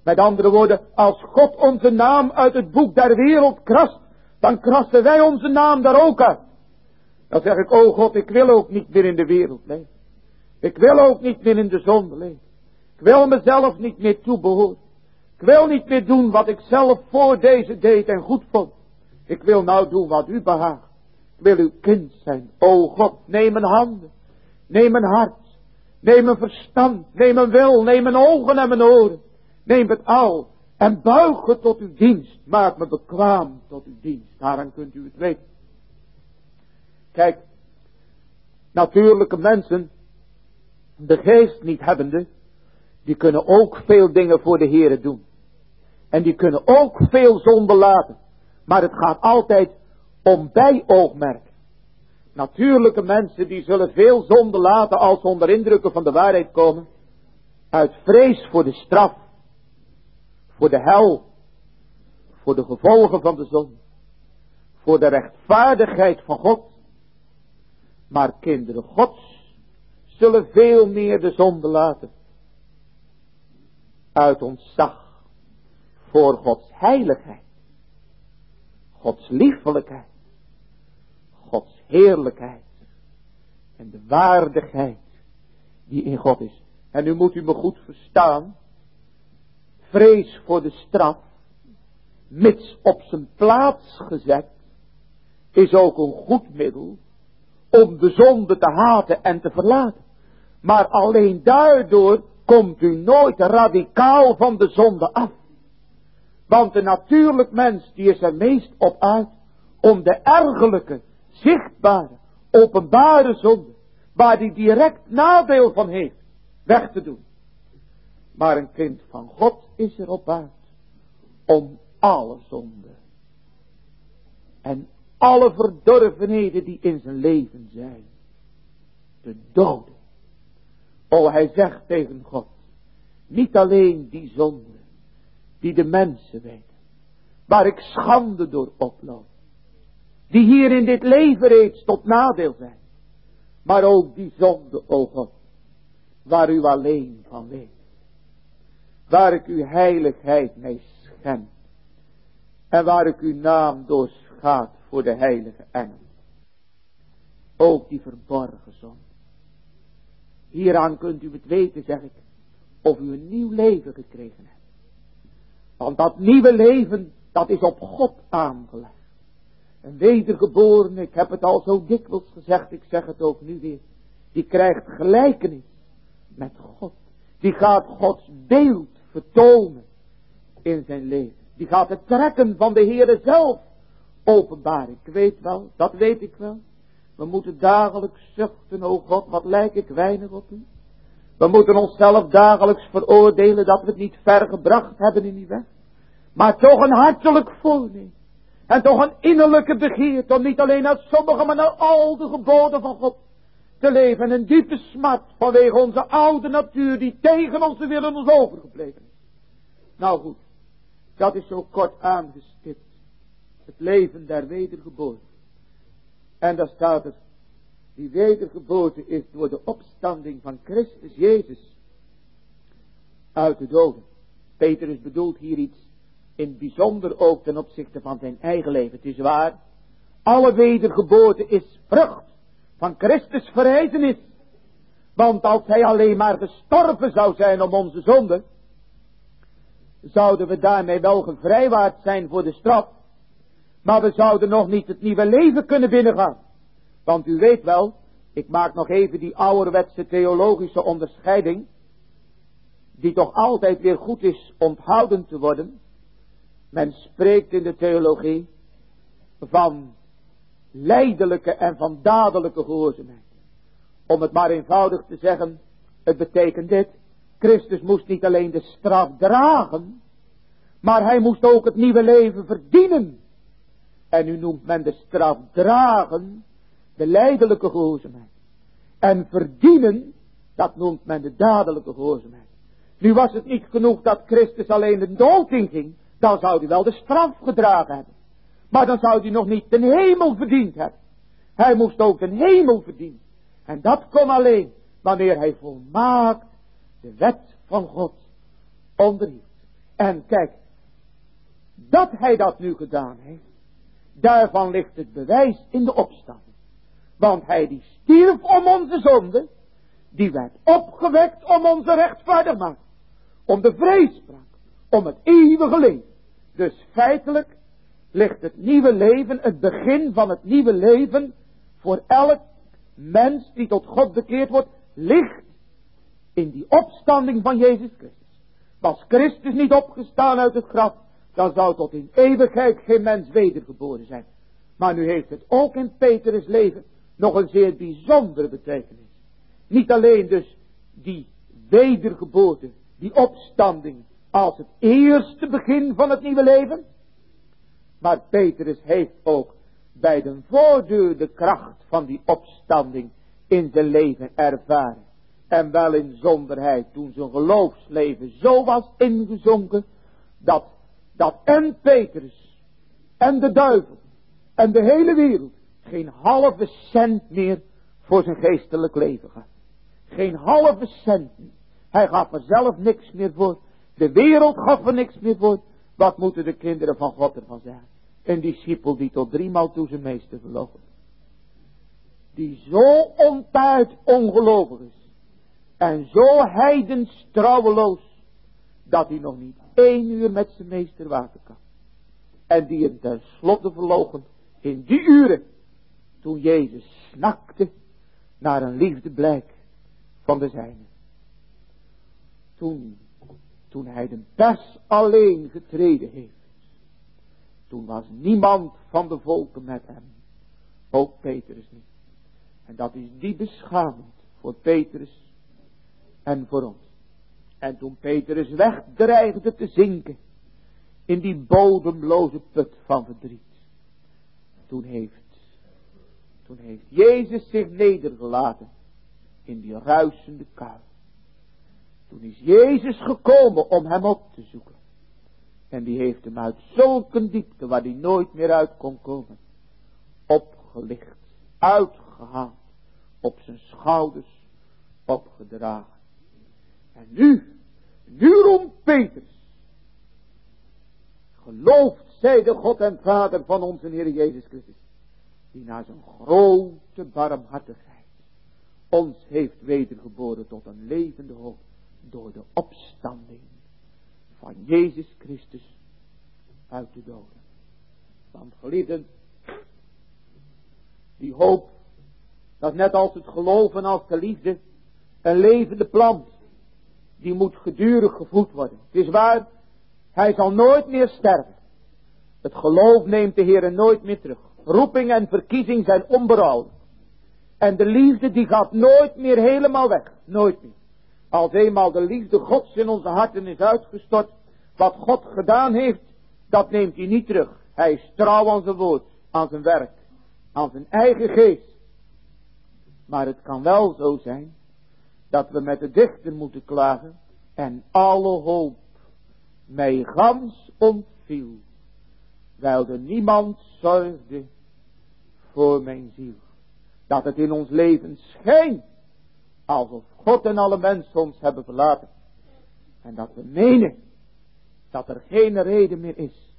Met andere woorden, als God onze naam uit het boek der wereld krast, dan krasten wij onze naam daar ook uit. Dan zeg ik, oh God, ik wil ook niet meer in de wereld leven. Ik wil ook niet meer in de zonde leven. Ik wil mezelf niet meer toebehoren. Ik wil niet meer doen wat ik zelf voor deze deed en goed vond. Ik wil nou doen wat u behaagt. Ik wil uw kind zijn. O God, neem mijn handen. Neem mijn hart. Neem mijn verstand. Neem mijn wil. Neem mijn ogen en mijn oren. Neem het al. En buig het tot uw dienst. Maak me bekwaam tot uw dienst. Daaraan kunt u het weten. Kijk. Natuurlijke mensen. De geest niet hebbende. Die kunnen ook veel dingen voor de Heere doen. En die kunnen ook veel zonde laten. Maar het gaat altijd om bijoogmerken. Natuurlijke mensen die zullen veel zonde laten als ze onder indrukken van de waarheid komen. Uit vrees voor de straf. Voor de hel. Voor de gevolgen van de zonde. Voor de rechtvaardigheid van God. Maar kinderen Gods zullen veel meer de zonde laten. Uit ontzag. Voor Gods heiligheid. Gods liefelijkheid. Gods heerlijkheid. En de waardigheid die in God is. En nu moet u me goed verstaan. Vrees voor de straf. Mits op zijn plaats gezet. Is ook een goed middel. Om de zonde te haten en te verlaten. Maar alleen daardoor komt u nooit radicaal van de zonde af. Want de natuurlijk mens die is er meest op uit om de ergelijke, zichtbare, openbare zonde, waar die direct nadeel van heeft, weg te doen. Maar een kind van God is er op uit om alle zonde en alle verdorvenheden die in zijn leven zijn, te doden. O, hij zegt tegen God, niet alleen die zonde die de mensen weten, waar ik schande door oploop, die hier in dit leven reeds tot nadeel zijn, maar ook die zonde, o God, waar u alleen van weet, waar ik uw heiligheid mee schend, en waar ik uw naam doorschaadt voor de heilige engel. Ook die verborgen zonde. Hieraan kunt u het weten, zeg ik, of u een nieuw leven gekregen hebt. Want dat nieuwe leven, dat is op God aangelegd. Een wedergeborene, ik heb het al zo dikwijls gezegd, ik zeg het ook nu weer. Die krijgt gelijkenis met God. Die gaat Gods beeld vertonen in zijn leven. Die gaat het trekken van de Heere zelf openbaren. Ik weet wel, dat weet ik wel. We moeten dagelijks zuchten, o God, wat lijk ik weinig op u. We moeten onszelf dagelijks veroordelen dat we het niet ver gebracht hebben in die weg. Maar toch een hartelijk voornemen. En toch een innerlijke begeerte om niet alleen naar sommige, maar naar al de geboden van God te leven. En een diepe smart vanwege onze oude natuur die tegen onze wil in ons overgebleven is. Nou goed, dat is zo kort aangestipt. Het leven der wedergeboorte. En daar staat er, die wedergeboorte is door de opstanding van Christus Jezus uit de doden. Petrus bedoelt hier iets in het bijzonder ook ten opzichte van zijn eigen leven. Het is waar, alle wedergeboorte is vrucht van Christus verrijzenis. Want als hij alleen maar gestorven zou zijn om onze zonde, zouden we daarmee wel gevrijwaard zijn voor de straf. Maar we zouden nog niet het nieuwe leven kunnen binnengaan. Want u weet wel, ik maak nog even die ouderwetse theologische onderscheiding, die toch altijd weer goed is onthouden te worden. Men spreekt in de theologie van lijdelijke en van dadelijke gehoorzaamheid. Om het maar eenvoudig te zeggen, het betekent dit, Christus moest niet alleen de straf dragen, maar hij moest ook het nieuwe leven verdienen. En nu noemt men de straf dragen de lijdelijke gehoorzaamheid. En verdienen, dat noemt men de dadelijke gehoorzaamheid. Nu was het niet genoeg dat Christus alleen de dood inging, dan zou hij wel de straf gedragen hebben. Maar dan zou hij nog niet de hemel verdiend hebben. Hij moest ook de hemel verdienen. En dat kon alleen wanneer hij volmaakt de wet van God onderhield. En kijk, dat hij dat nu gedaan heeft, daarvan ligt het bewijs in de opstanding. Want hij die stierf om onze zonde, die werd opgewekt om onze rechtvaardigmaking, om de vreespraak, om het eeuwige leven. Dus feitelijk ligt het nieuwe leven, het begin van het nieuwe leven, voor elk mens die tot God bekeerd wordt, ligt in die opstanding van Jezus Christus. Was Christus niet opgestaan uit het graf, dan zou tot in eeuwigheid geen mens wedergeboren zijn. Maar nu heeft het ook in Petrus' leven nog een zeer bijzondere betekenis. Niet alleen dus die wedergeboorte, die opstanding als het eerste begin van het nieuwe leven. Maar Petrus heeft ook bij de voordeur de kracht van die opstanding in zijn leven ervaren. En wel in zonderheid toen zijn geloofsleven zo was ingezonken, dat, dat en Petrus en de duivel en de hele wereld geen halve cent meer voor zijn geestelijk leven gaf. Geen halve cent meer. Hij gaf er zelf niks meer voor. De wereld gaf er niks meer voor. Wat moeten de kinderen van God ervan zeggen? Een discipel die tot driemaal toe zijn meester verloochent. Die zo ontaard ongelovig is. En zo heidens trouweloos. Dat hij nog niet één uur met zijn meester waken kan. En die hem tenslotte verloochent in die uren. Toen Jezus snakte naar een liefdeblijk van de zijne. Toen, toen hij de pers alleen getreden heeft. Toen was niemand van de volken met hem. Ook Petrus niet. En dat is diep beschamend voor Petrus en voor ons. En toen Petrus wegdreigde te zinken in die bodemloze put van verdriet. Toen heeft, toen heeft Jezus zich nedergelaten in die ruisende kuil. Toen is Jezus gekomen om hem op te zoeken. En die heeft hem uit zulke diepte waar hij nooit meer uit kon komen, opgelicht, uitgehaald, op zijn schouders opgedragen. En nu, nu roemt Petrus. Gelooft zij de God en Vader van onze Heer Jezus Christus, die na zijn grote barmhartigheid ons heeft wedergeboren tot een levende hoop door de opstanding van Jezus Christus uit de doden. Want geliefden, die hoop, dat net als het geloven als de liefde, een levende plant, die moet gedurig gevoed worden. Het is waar, hij zal nooit meer sterven. Het geloof neemt de Heer nooit meer terug. Roeping en verkiezing zijn onberouwelijk. En de liefde die gaat nooit meer helemaal weg. Nooit meer. Als eenmaal de liefde Gods in onze harten is uitgestort, wat God gedaan heeft, dat neemt hij niet terug. Hij is trouw aan zijn woord, aan zijn werk, aan zijn eigen geest. Maar het kan wel zo zijn, dat we met de dichter moeten klagen, en alle hoop mij gans ontviel, wijl er niemand zorgde voor mijn ziel. Dat het in ons leven schijnt, alsof God en alle mensen ons hebben verlaten. En dat we menen, dat er geen reden meer is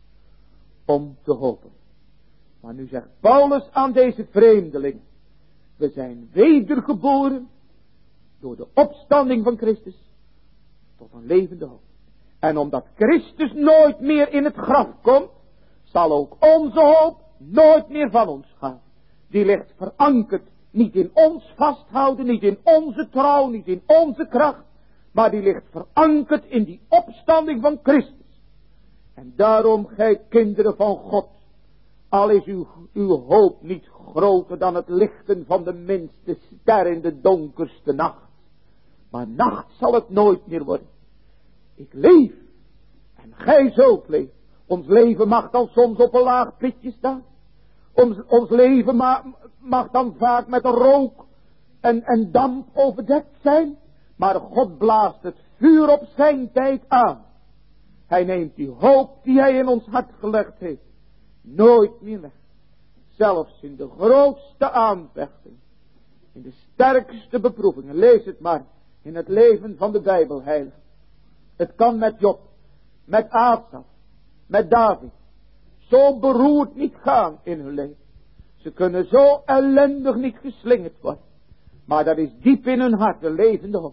om te hopen. Maar nu zegt Paulus aan deze vreemdeling, we zijn wedergeboren door de opstanding van Christus tot een levende hoop. En omdat Christus nooit meer in het graf komt, zal ook onze hoop nooit meer van ons gaan. Die ligt verankerd, niet in ons vasthouden, niet in onze trouw, niet in onze kracht, maar die ligt verankerd in die opstanding van Christus. En daarom, gij kinderen van God, al is uw, uw hoop niet groter dan het lichten van de minste ster in de donkerste nacht, maar nacht zal het nooit meer worden. Ik leef en gij zult leven. Ons leven mag dan soms op een laag pitje staan. Ons, ons leven ma, mag dan vaak met een rook en, en damp overdekt zijn. Maar God blaast het vuur op zijn tijd aan. Hij neemt die hoop die hij in ons hart gelegd heeft nooit meer weg. Zelfs in de grootste aanvechting, in de sterkste beproevingen. Lees het maar in het leven van de Bijbelheilige. Het kan met Job. met Asaf, met David, zo beroerd niet gaan in hun leven. Ze kunnen zo ellendig niet geslingerd worden. Maar dat is diep in hun hart de levende hoop.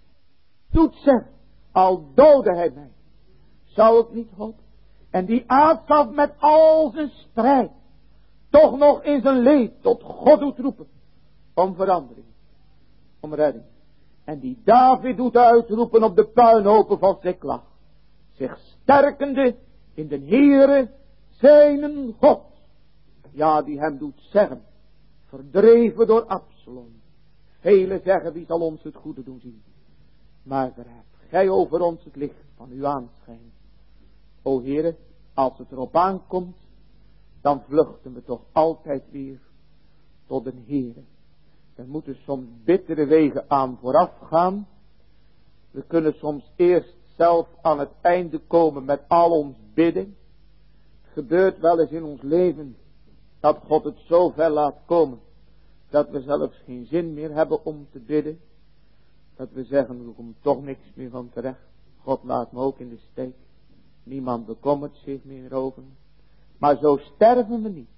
Doet zeggen, al doodde hij mij, zou ik niet hopen. En die Asaf met al zijn strijd, toch nog in zijn leven tot God doet roepen. Om verandering, om redding. En die David doet uitroepen op de puinhopen van Ziklag. Zich sterkende in de Heere zijnen God. Ja, die hem doet zeggen, verdreven door Absalom. Velen zeggen, wie zal ons het goede doen zien. Maar verhef gij over ons het licht van uw aanschijn. O Heere, als het erop aankomt, dan vluchten we toch altijd weer tot een Heere. We moeten soms bittere wegen aan vooraf gaan. We kunnen soms eerst zelf aan het einde komen met al ons bidden. Het gebeurt wel eens in ons leven dat God het zo ver laat komen dat we zelfs geen zin meer hebben om te bidden. Dat we zeggen, er komt toch niks meer van terecht. God laat me ook in de steek. Niemand bekommert zich meer over me. Maar zo sterven we niet.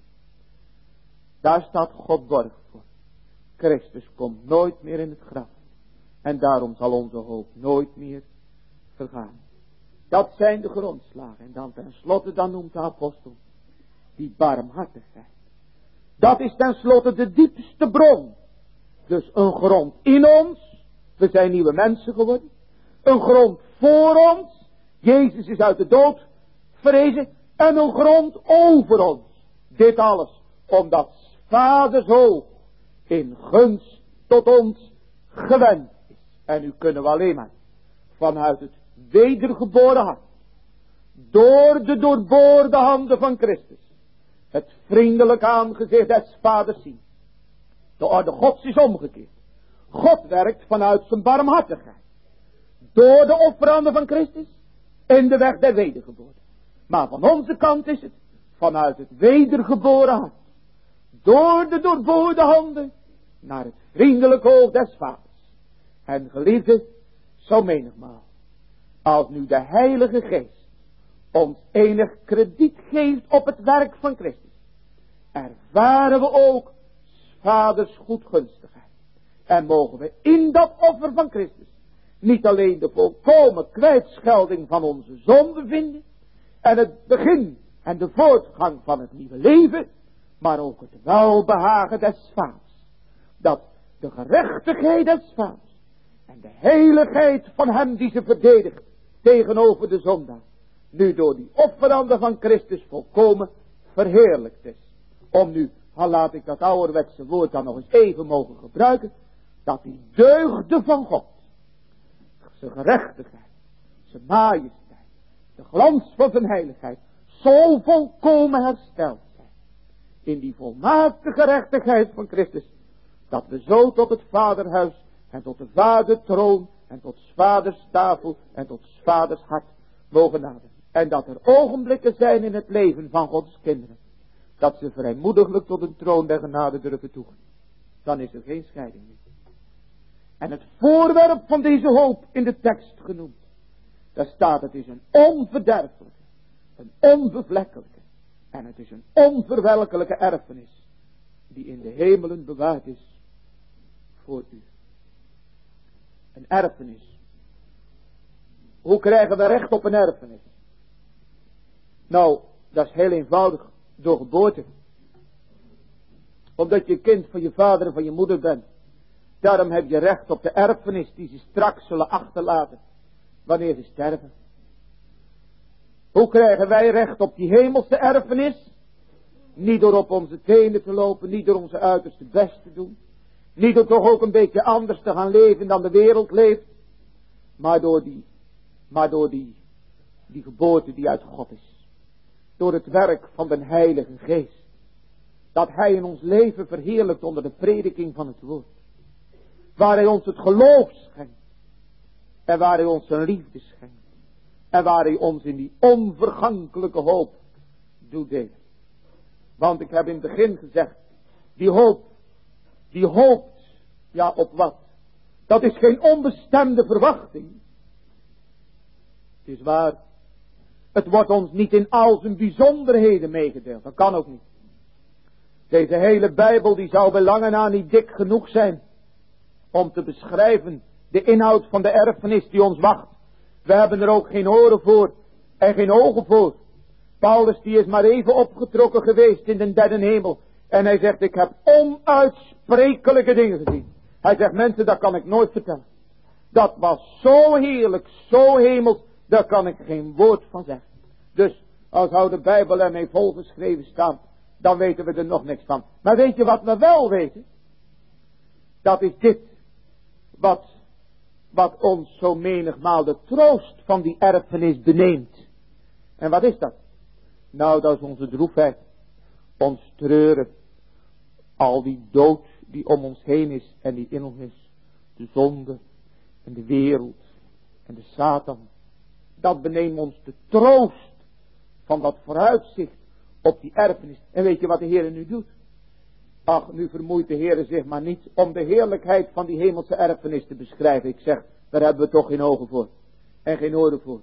Daar staat God borg voor. Christus komt nooit meer in het graf. En daarom zal onze hoop nooit meer vergaan. Dat zijn de grondslagen. En dan tenslotte, dan noemt de apostel die barmhartigheid. Dat is tenslotte de diepste bron. Dus een grond in ons. We zijn nieuwe mensen geworden. Een grond voor ons. Jezus is uit de dood verrezen. En een grond over ons. Dit alles omdat Vaders oog in gunst tot ons gewend is. En nu kunnen we alleen maar vanuit het wedergeboren hart, door de doorboorde handen van Christus, het vriendelijk aangezicht des Vaders zien. De orde Gods is omgekeerd. God werkt vanuit zijn barmhartigheid. Door de offeranden van Christus in de weg der wedergeboorte. Maar van onze kant is het vanuit het wedergeboren hart. Door de doorboorde handen naar het vriendelijke oog des Vaders. En geliefde, zo menigmaal, als nu de Heilige Geest ons enig krediet geeft op het werk van Christus, ervaren we ook Vaders goedgunstigheid. En mogen we in dat offer van Christus niet alleen de volkomen kwijtschelding van onze zonde vinden, en het begin en de voortgang van het nieuwe leven, maar ook het welbehagen des Vaders. Dat de gerechtigheid des Vaders en de heiligheid van hem die ze verdedigt tegenover de zondaar, nu door die offeranden van Christus volkomen verheerlijkt is. Om nu, al laat ik dat ouderwetse woord dan nog eens even mogen gebruiken, dat die deugden van God, zijn gerechtigheid, zijn majesteit, de glans van zijn heiligheid, zo volkomen hersteld zijn. In die volmaakte gerechtigheid van Christus, dat we zo tot het vaderhuis en tot de vadertroon en tot 's vaders tafel en tot 's vaders hart mogen naderen. En dat er ogenblikken zijn in het leven van Gods kinderen, dat ze vrijmoediglijk tot een troon der genade durven toegaan. Dan is er geen scheiding meer. En het voorwerp van deze hoop in de tekst genoemd, daar staat, het is een onverderfelijke, een onbevlekkelijke en het is een onverwelkelijke erfenis die in de hemelen bewaard is voor u. Een erfenis. Hoe krijgen we recht op een erfenis? Nou, dat is heel eenvoudig, door geboorte. Omdat je kind van je vader en van je moeder bent. Daarom heb je recht op de erfenis die ze straks zullen achterlaten wanneer ze sterven. Hoe krijgen wij recht op die hemelse erfenis? Niet door op onze tenen te lopen, niet door onze uiterste best te doen. Niet door toch ook een beetje anders te gaan leven dan de wereld leeft. Maar door die, maar door die, die geboorte die uit God is. Door het werk van de Heilige Geest. Dat Hij in ons leven verheerlijkt onder de prediking van het woord. Waar Hij ons het geloof schenkt. En waar Hij ons zijn liefde schenkt. En waar Hij ons in die onvergankelijke hoop doet delen. Want ik heb in het begin gezegd, die hoop, die hoopt, ja op wat? Dat is geen onbestemde verwachting. Het is waar, Het wordt ons niet in al zijn bijzonderheden meegedeeld. Dat kan ook niet. Deze hele Bijbel die zou bij lange na niet dik genoeg zijn om te beschrijven de inhoud van de erfenis die ons wacht. We hebben er ook geen oren voor en geen ogen voor. Paulus die is maar even opgetrokken geweest in de derde hemel. En hij zegt, ik heb onuitsprekelijke dingen gezien. Hij zegt, mensen, dat kan ik nooit vertellen. Dat was zo heerlijk, zo hemels, daar kan ik geen woord van zeggen. Dus, als zou de Bijbel ermee volgeschreven staan, dan weten we er nog niks van. Maar weet je wat we wel weten? Dat is dit, wat, wat ons zo menigmaal de troost van die erfenis beneemt. En wat is dat? Nou, dat is onze droefheid, ons treuren, al die dood die om ons heen is en die in ons is, de zonde en de wereld en de Satan. Dat beneemt ons de troost van dat vooruitzicht op die erfenis. En weet je wat de Heer nu doet? Ach, nu vermoeit de Heer zich maar niet om de heerlijkheid van die hemelse erfenis te beschrijven. Ik zeg, daar hebben we toch geen ogen voor en geen oren voor.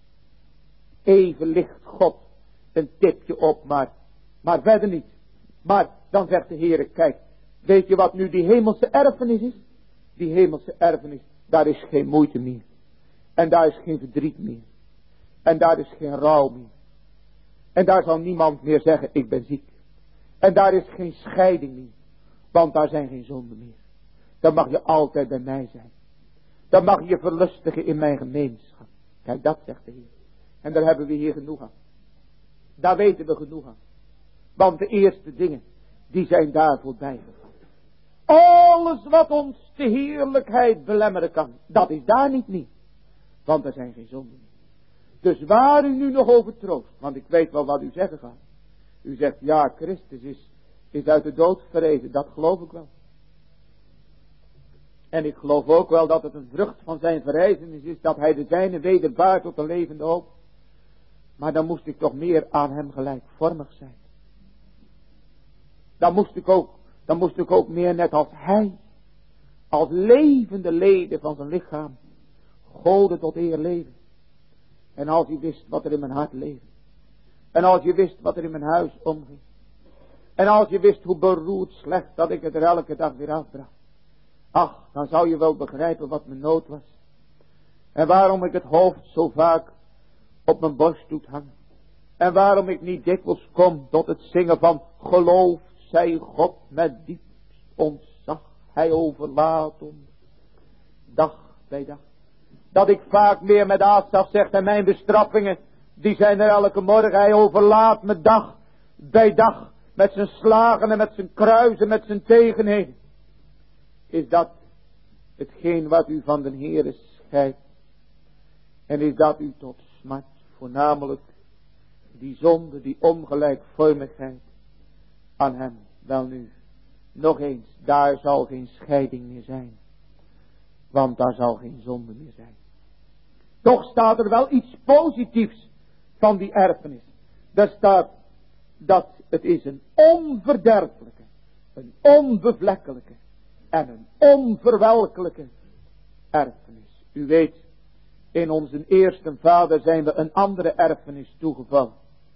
Even licht God een tipje op, maar, maar verder niet. Maar dan zegt de Heer, kijk, weet je wat nu die hemelse erfenis is? Die hemelse erfenis, daar is geen moeite meer. En daar is geen verdriet meer. En daar is geen rouw meer. En daar zal niemand meer zeggen, ik ben ziek. En daar is geen scheiding meer. Want daar zijn geen zonden meer. Dan mag je altijd bij mij zijn. Dan mag je je verlustigen in mijn gemeenschap. Kijk, dat zegt de Heer. En daar hebben we hier genoeg aan. Daar weten we genoeg aan. Want de eerste dingen, die zijn daar voorbij gegaan. Alles wat ons de heerlijkheid belemmeren kan, dat is daar niet meer. Want er zijn geen zonden meer. Dus waar u nu nog over troost, want ik weet wel wat u zeggen gaat. U zegt, ja, Christus is, is uit de dood verrezen, dat geloof ik wel. En ik geloof ook wel dat het een vrucht van zijn verrijzenis is, dat hij de zijne wederbaart tot een levende hoop. Maar dan moest ik toch meer aan hem gelijkvormig zijn. Dan moest ik ook, dan moest ik ook meer net als hij, als levende leden van zijn lichaam, goden tot eer leven. En als je wist wat er in mijn hart leefde. En als je wist wat er in mijn huis omging. En als je wist hoe beroerd slecht dat ik het er elke dag weer afbracht. Ach, dan zou je wel begrijpen wat mijn nood was. En waarom ik het hoofd zo vaak op mijn borst doet hangen. En waarom ik niet dikwijls kom tot het zingen van geloof zij God met diep ontzag. Hij overlaat ons dag bij dag. Dat ik vaak meer met Asaf zeg en mijn bestraffingen, die zijn er elke morgen. Hij overlaat me dag bij dag met zijn slagen en met zijn kruisen, met zijn tegenheden. Is dat hetgeen wat u van de Heere scheidt? En is dat u tot smart, voornamelijk die zonde, die ongelijkvormigheid aan hem? Wel nu, nog eens, daar zal geen scheiding meer zijn. Want daar zal geen zonde meer zijn. Toch staat er wel iets positiefs van die erfenis. Daar staat dat het is een onverderfelijke, een onbevlekkelijke en een onverwelkelijke erfenis. U weet, in onze eerste vader zijn we een andere erfenis toegevallen.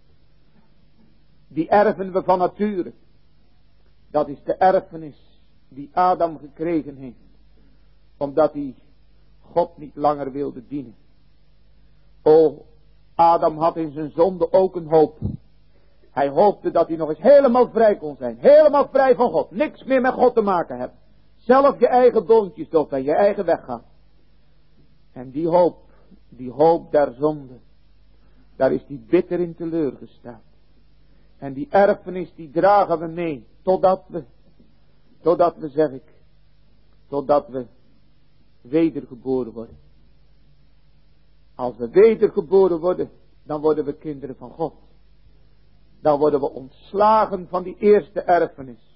Die erven we van nature. Dat is de erfenis die Adam gekregen heeft. Omdat hij God niet langer wilde dienen. O, Adam had in zijn zonde ook een hoop. Hij hoopte dat hij nog eens helemaal vrij kon zijn. Helemaal vrij van God. Niks meer met God te maken hebben. Zelf je eigen boontjes tot en je eigen weg gaan. En die hoop, die hoop der zonde, daar is die bitter in teleurgesteld. En die erfenis die dragen we mee. Totdat we, totdat we zeg ik, totdat we wedergeboren worden. Als we wedergeboren worden, dan worden we kinderen van God. Dan worden we ontslagen van die eerste erfenis.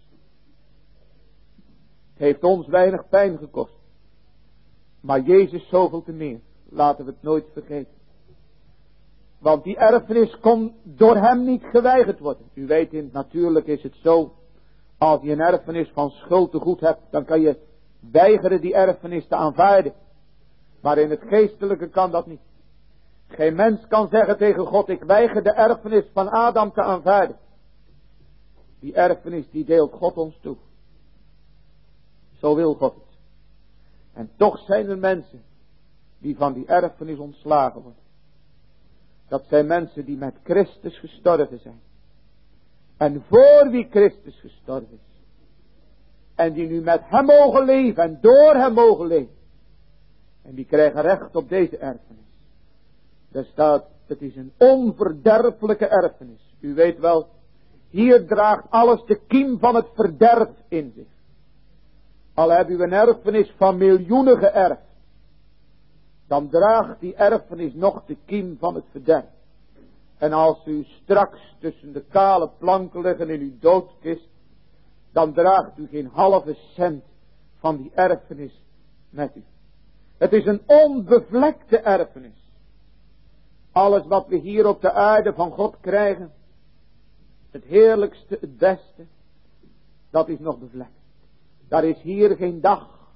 Het heeft ons weinig pijn gekost. Maar Jezus zoveel te meer. Laten we het nooit vergeten. Want die erfenis kon door hem niet geweigerd worden. U weet, natuurlijk is het zo. Als je een erfenis van schuld te goed hebt, dan kan je weigeren die erfenis te aanvaarden. Maar in het geestelijke kan dat niet. Geen mens kan zeggen tegen God, ik weiger de erfenis van Adam te aanvaarden. Die erfenis die deelt God ons toe. Zo wil God het. En toch zijn er mensen die van die erfenis ontslagen worden. Dat zijn mensen die met Christus gestorven zijn. En voor wie Christus gestorven is. En die nu met hem mogen leven en door hem mogen leven. En die krijgen recht op deze erfenis. Daar staat, het is een onverderfelijke erfenis. U weet wel, hier draagt alles de kiem van het verderf in zich. Al heb u een erfenis van miljoenen geërfd, dan draagt die erfenis nog de kiem van het verderf. En als u straks tussen de kale planken liggen in uw doodkist, dan draagt u geen halve cent van die erfenis met u. Het is een onbevlekte erfenis. Alles wat we hier op de aarde van God krijgen, het heerlijkste, het beste, dat is nog bevlekt. Daar is hier geen dag.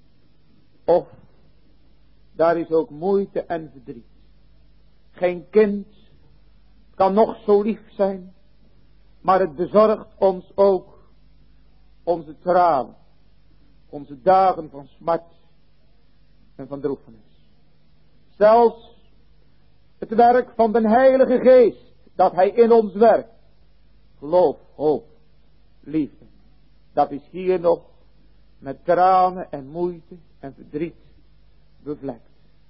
Of, daar is ook moeite en verdriet. Geen kind kan nog zo lief zijn, maar het bezorgt ons ook onze tranen, onze dagen van smart en van droefenis. Zelfs het werk van de Heilige Geest, dat Hij in ons werkt, geloof, hoop, liefde, dat is hier nog met tranen en moeite en verdriet bevlekt.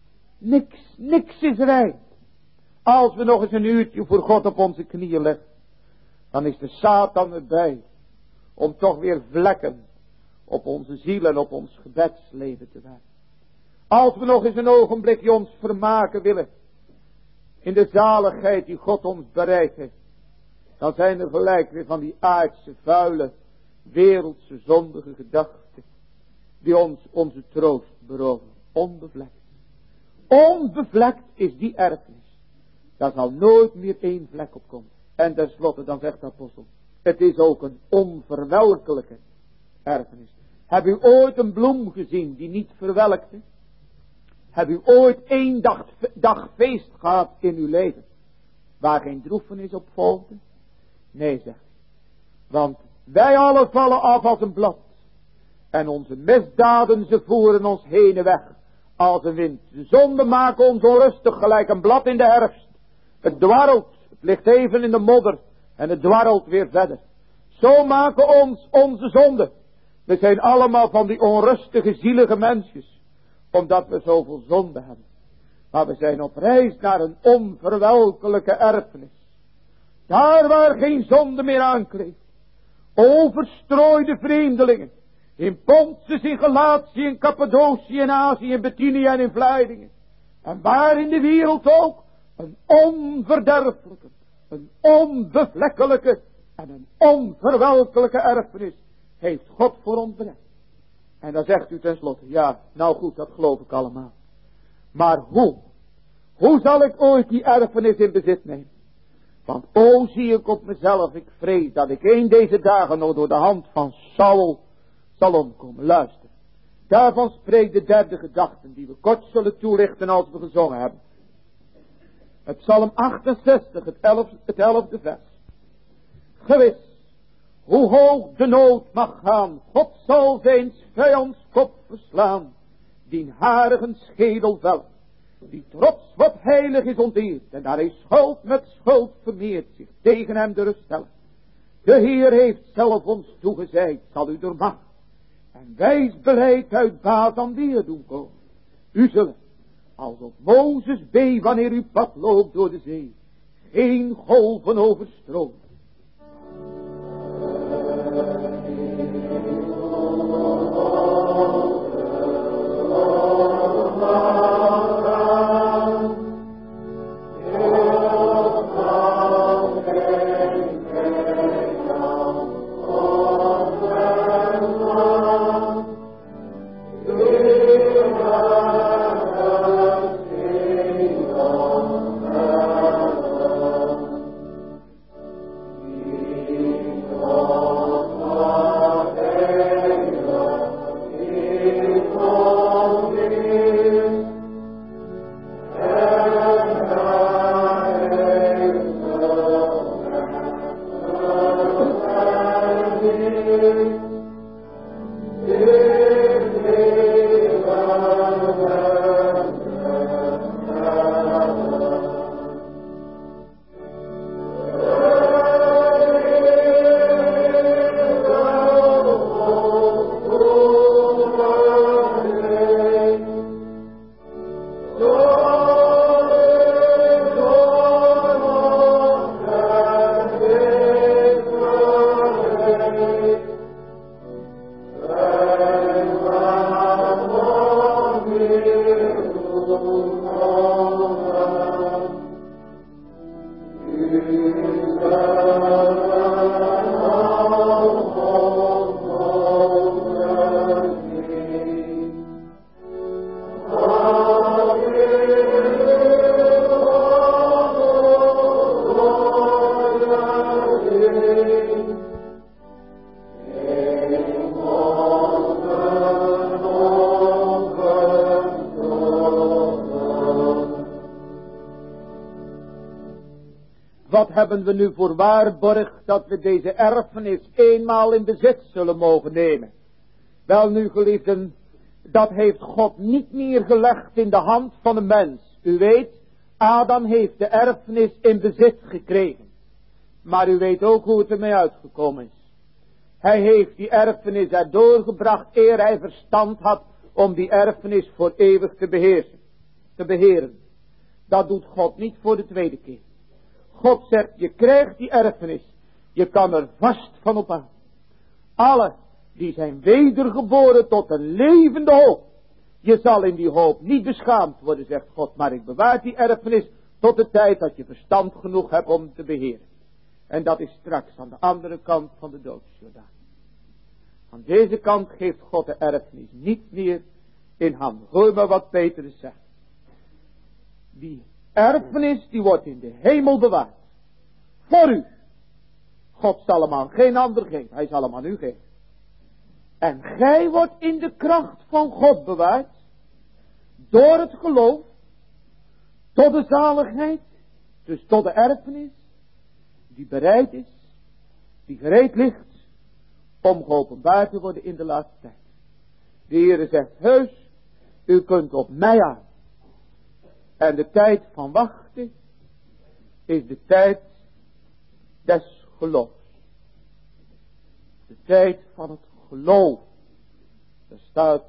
Niks, niks is rein. Als we nog eens een uurtje voor God op onze knieën leggen, dan is de Satan erbij om toch weer vlekken op onze ziel en op ons gebedsleven te werken. Als we nog eens een ogenblikje ons vermaken willen in de zaligheid die God ons bereid heeft, dan zijn er gelijk weer van die aardse, vuile, wereldse, zondige gedachten die ons onze troost beroven. Onbevlekt. Onbevlekt is die erfenis. Daar zal nooit meer één vlek op komen. En tenslotte, dan zegt de apostel, het is ook een onverwelkelijke erfenis. Heb u ooit een bloem gezien die niet verwelkte? Heb u ooit één dag, dag feest gehad in uw leven, waar geen droefenis op volgde? Nee, zegt hij. Want wij allen vallen af als een blad. En onze misdaden, ze voeren ons heen en weg als een wind. De zonden maken ons onrustig gelijk een blad in de herfst. Het dwarrelt, het ligt even in de modder en het dwarrelt weer verder. Zo maken ons onze zonden. We zijn allemaal van die onrustige, zielige mensjes, omdat we zoveel zonde hebben. Maar we zijn op reis naar een onverwelkelijke erfenis. Daar waar geen zonde meer aankleeft. Overstrooide vreemdelingen. In Pontus, in Galatië, in Cappadocië, in Azië, in Bithynië en in Vleidingen. En waar in de wereld ook. Een onverderfelijke, een onbevlekkelijke en een onverwelkelijke erfenis heeft God voor ons bereid. En dan zegt u tenslotte, ja, nou goed, dat geloof ik allemaal. Maar hoe? Hoe zal ik ooit die erfenis in bezit nemen? Want o, zie ik op mezelf, ik vrees dat ik een deze dagen nog door de hand van Saul zal omkomen. Luister, daarvan spreekt de derde gedachte, die we kort zullen toelichten als we gezongen hebben. Het Psalm achtenzestig, het, elf, het elfde vers. Gewis, hoe hoog de nood mag gaan, God zal zijn vijands kop verslaan, dien harigen schedel vellen, die trots wat heilig is onteerd, en daar hij schuld met schuld vermeert, zich tegen hem durft stellen. De Heer heeft zelf ons toegezeid, zal u door macht en wijs beleid uit baat aan weer doen komen. U zullen, als op Mozes bee wanneer uw pad loopt door de zee, geen golven overstromen. dat hebben we nu voor waarborg, dat we deze erfenis eenmaal in bezit zullen mogen nemen. Wel nu, geliefden, dat heeft God niet meer gelegd in de hand van de mens. U weet, Adam heeft de erfenis in bezit gekregen. Maar u weet ook hoe het ermee uitgekomen is. Hij heeft die erfenis erdoor gebracht eer hij verstand had om die erfenis voor eeuwig te beheersen, te beheren. Dat doet God niet voor de tweede keer. God zegt, je krijgt die erfenis. Je kan er vast van op aan. Alle die zijn wedergeboren tot een levende hoop. Je zal in die hoop niet beschaamd worden, zegt God. Maar ik bewaar die erfenis tot de tijd dat je verstand genoeg hebt om te beheren. En dat is straks aan de andere kant van de doodsjordaan. Aan deze kant geeft God de erfenis niet meer in handen. Hoor maar wat Petrus zegt. Die erfenis die wordt in de hemel bewaard. Voor u. God zal hem aan geen ander geven. Hij zal hem aan u geven. En gij wordt in de kracht van God bewaard. Door het geloof. Tot de zaligheid. Dus tot de erfenis. Die bereid is. Die gereed ligt. Om geopenbaard te worden in de laatste tijd. De Heere zegt heus. U kunt op mij aan. En de tijd van wachten. Is de tijd des geloofs. De tijd van het geloof. Er staat.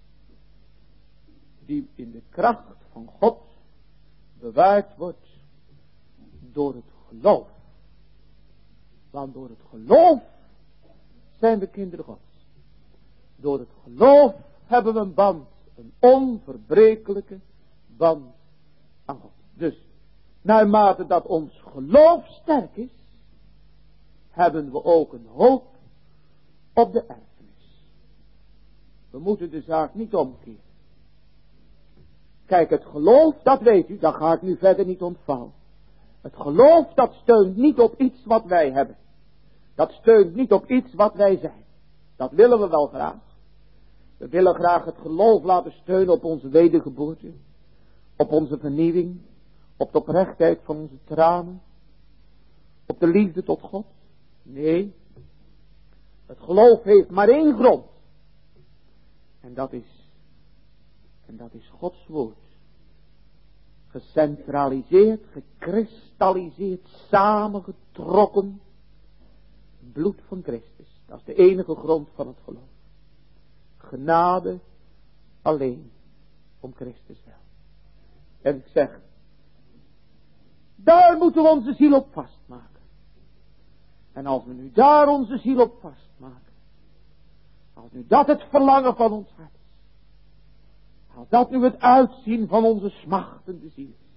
Die in de kracht van God bewaard wordt. Door het geloof. Want door het geloof zijn we kinderen Gods. Door het geloof hebben we een band. Een onverbrekelijke band aan God. Dus, naarmate dat ons geloof sterk is, hebben we ook een hoop op de erfenis. We moeten de zaak niet omkeren. Kijk, het geloof, dat weet u, dat ga ik nu verder niet ontvouwen. Het geloof, dat steunt niet op iets wat wij hebben. Dat steunt niet op iets wat wij zijn. Dat willen we wel graag. We willen graag het geloof laten steunen op onze wedergeboorte. Op onze vernieuwing. Op de oprechtheid van onze tranen. Op de liefde tot God. Nee. Het geloof heeft maar één grond. En dat is. En dat is Gods woord. Gecentraliseerd, gekristalliseerd, samengetrokken. Bloed van Christus. Dat is de enige grond van het geloof. Genade alleen om Christus wel. En ik zeg, daar moeten we onze ziel op vastmaken. En als we nu daar onze ziel op vastmaken, als nu dat het verlangen van ons hart is, als dat nu het uitzien van onze smachtende ziel is,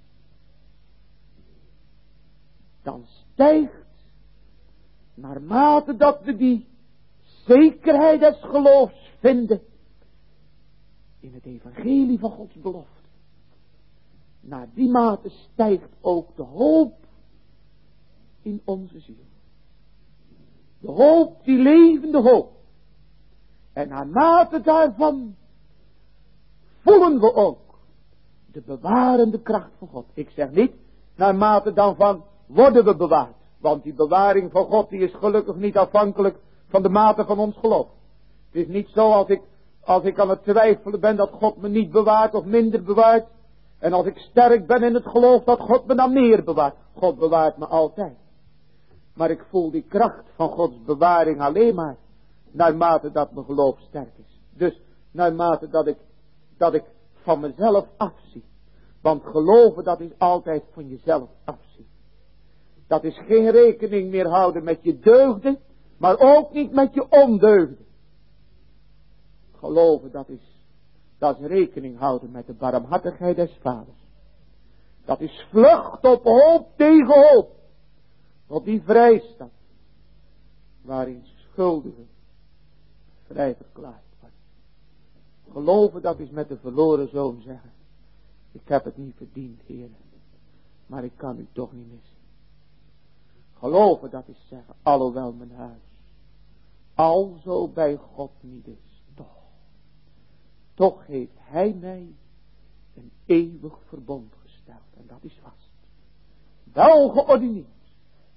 dan stijgt, naarmate dat we die zekerheid des geloofs vinden in het evangelie van Gods belofte, naar die mate stijgt ook de hoop in onze ziel. De hoop, die levende hoop. En naarmate daarvan voelen we ook de bewarende kracht van God. Ik zeg niet, naarmate dan van worden we bewaard. Want die bewaring van God, die is gelukkig niet afhankelijk van de mate van ons geloof. Het is niet zo als ik, als ik aan het twijfelen ben dat God me niet bewaart of minder bewaart. En als ik sterk ben in het geloof dat God me dan meer bewaart. God bewaart me altijd. Maar ik voel die kracht van Gods bewaring alleen maar naarmate dat mijn geloof sterk is. Dus naarmate dat ik, dat ik van mezelf afzie. Want geloven, dat is altijd van jezelf afzien. Dat is geen rekening meer houden met je deugden, maar ook niet met je ondeugden. Geloven, dat is, dat is rekening houden met de barmhartigheid des vaders. Dat is vlucht op hoop tegen hoop. Op die vrijstand, waarin schuldigen vrij verklaard worden. Geloven, dat is met de verloren zoon zeggen: ik heb het niet verdiend, Heer, maar ik kan u toch niet missen. Geloven, dat is zeggen, alhoewel mijn huis alzo bij God niet is, toch. Toch heeft hij mij een eeuwig verbond gesteld. En dat is vast. Wel geordineerd.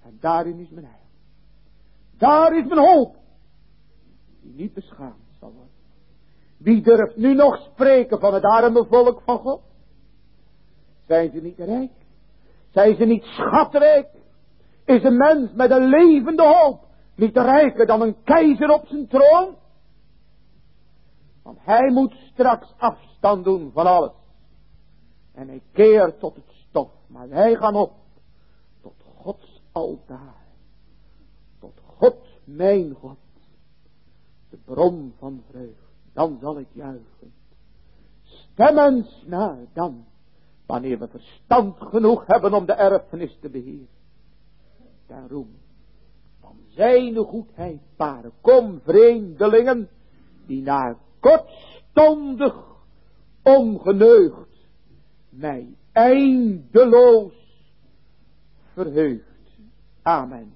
En daarin is mijn heil. Daar is mijn hoop. Die niet beschaamd zal worden. Wie durft nu nog spreken van het arme volk van God? Zijn ze niet rijk? Zijn ze niet schatrijk? Is een mens met een levende hoop niet rijker dan een keizer op zijn troon? Want hij moet straks afstand doen van alles. En hij keert tot het stof. Maar wij gaan op tot Gods altaar. Tot God, mijn God. De bron van vreugde. Dan zal ik juichen. Stemmens naar dan. Wanneer we verstand genoeg hebben om de erfenis te beheren. Ten roem van zijn goedheid paren. Kom vreemdelingen. Die naar kortstondig ongeneugd mij eindeloos verheugt. Amen.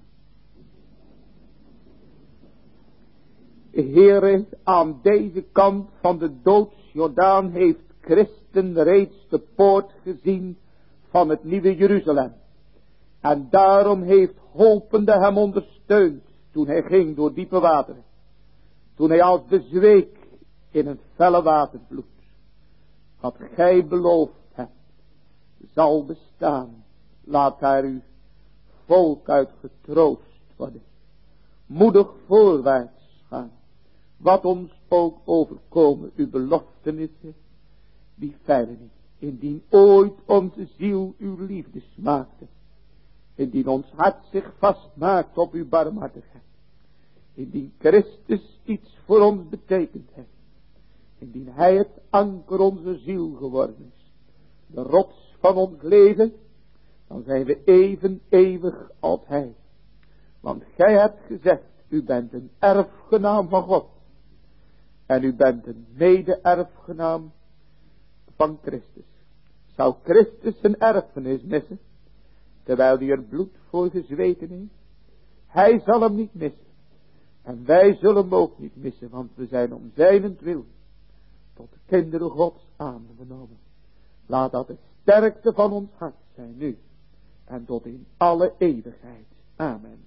Heere, aan deze kant van de doodsjordaan heeft Christen reeds de poort gezien van het nieuwe Jeruzalem. En daarom heeft hopende hem ondersteund toen hij ging door diepe wateren. Toen hij als bezweek in een felle watervloed. Wat gij beloofd hebt, zal bestaan. Laat daar uw volk uit getroost worden. Moedig voorwaarts gaan. Wat ons ook overkomen, uw beloftenissen, die verren niet. Indien ooit onze ziel uw liefde smaakte. Indien ons hart zich vastmaakt op uw barmhartigheid. Indien Christus iets voor ons betekend heeft. Indien hij het anker onze ziel geworden is. De rots van ons leven. Dan zijn we even eeuwig als hij. Want gij hebt gezegd. U bent een erfgenaam van God. En u bent een mede-erfgenaam van Christus. Zou Christus zijn erfenis missen? Terwijl hij er bloed voor gezweten heeft. Hij zal hem niet missen. En wij zullen hem ook niet missen. Want we zijn om zijnentwil tot de kinderen Gods aangenomen. Laat dat het sterkste van ons hart zijn nu. En tot in alle eeuwigheid. Amen.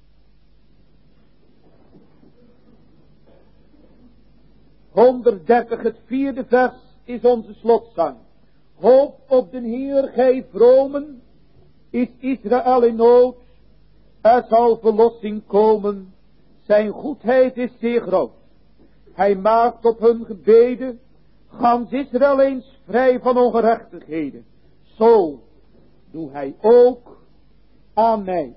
honderddertig, het vierde vers is onze slotzang. Hoop op den Heer, gij vromen, is Israël in nood. Er zal verlossing komen, zijn goedheid is zeer groot. Hij maakt op hun gebeden, gans Israël eens vrij van ongerechtigheden. Zo doe hij ook aan mij.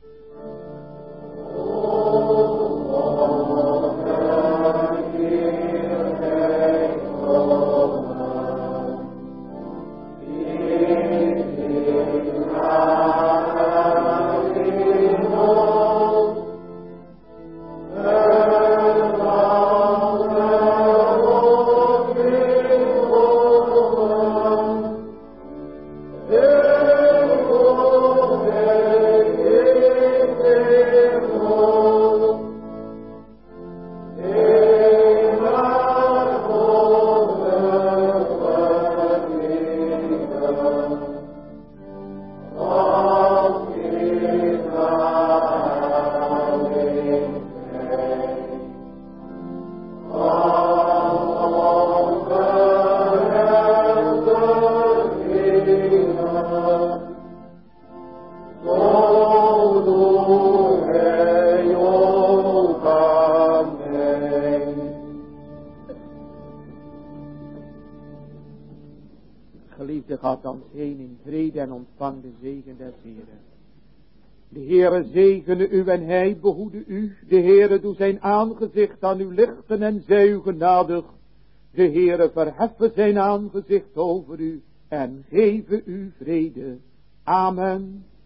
Gaat dan heen in vrede en ontvang de zegen des Heeren. De Heere zegene u en hij behoede u. De Heere doe zijn aangezicht aan u lichten en zij u genadig. De Heere verheffen zijn aangezicht over u en geven u vrede. Amen.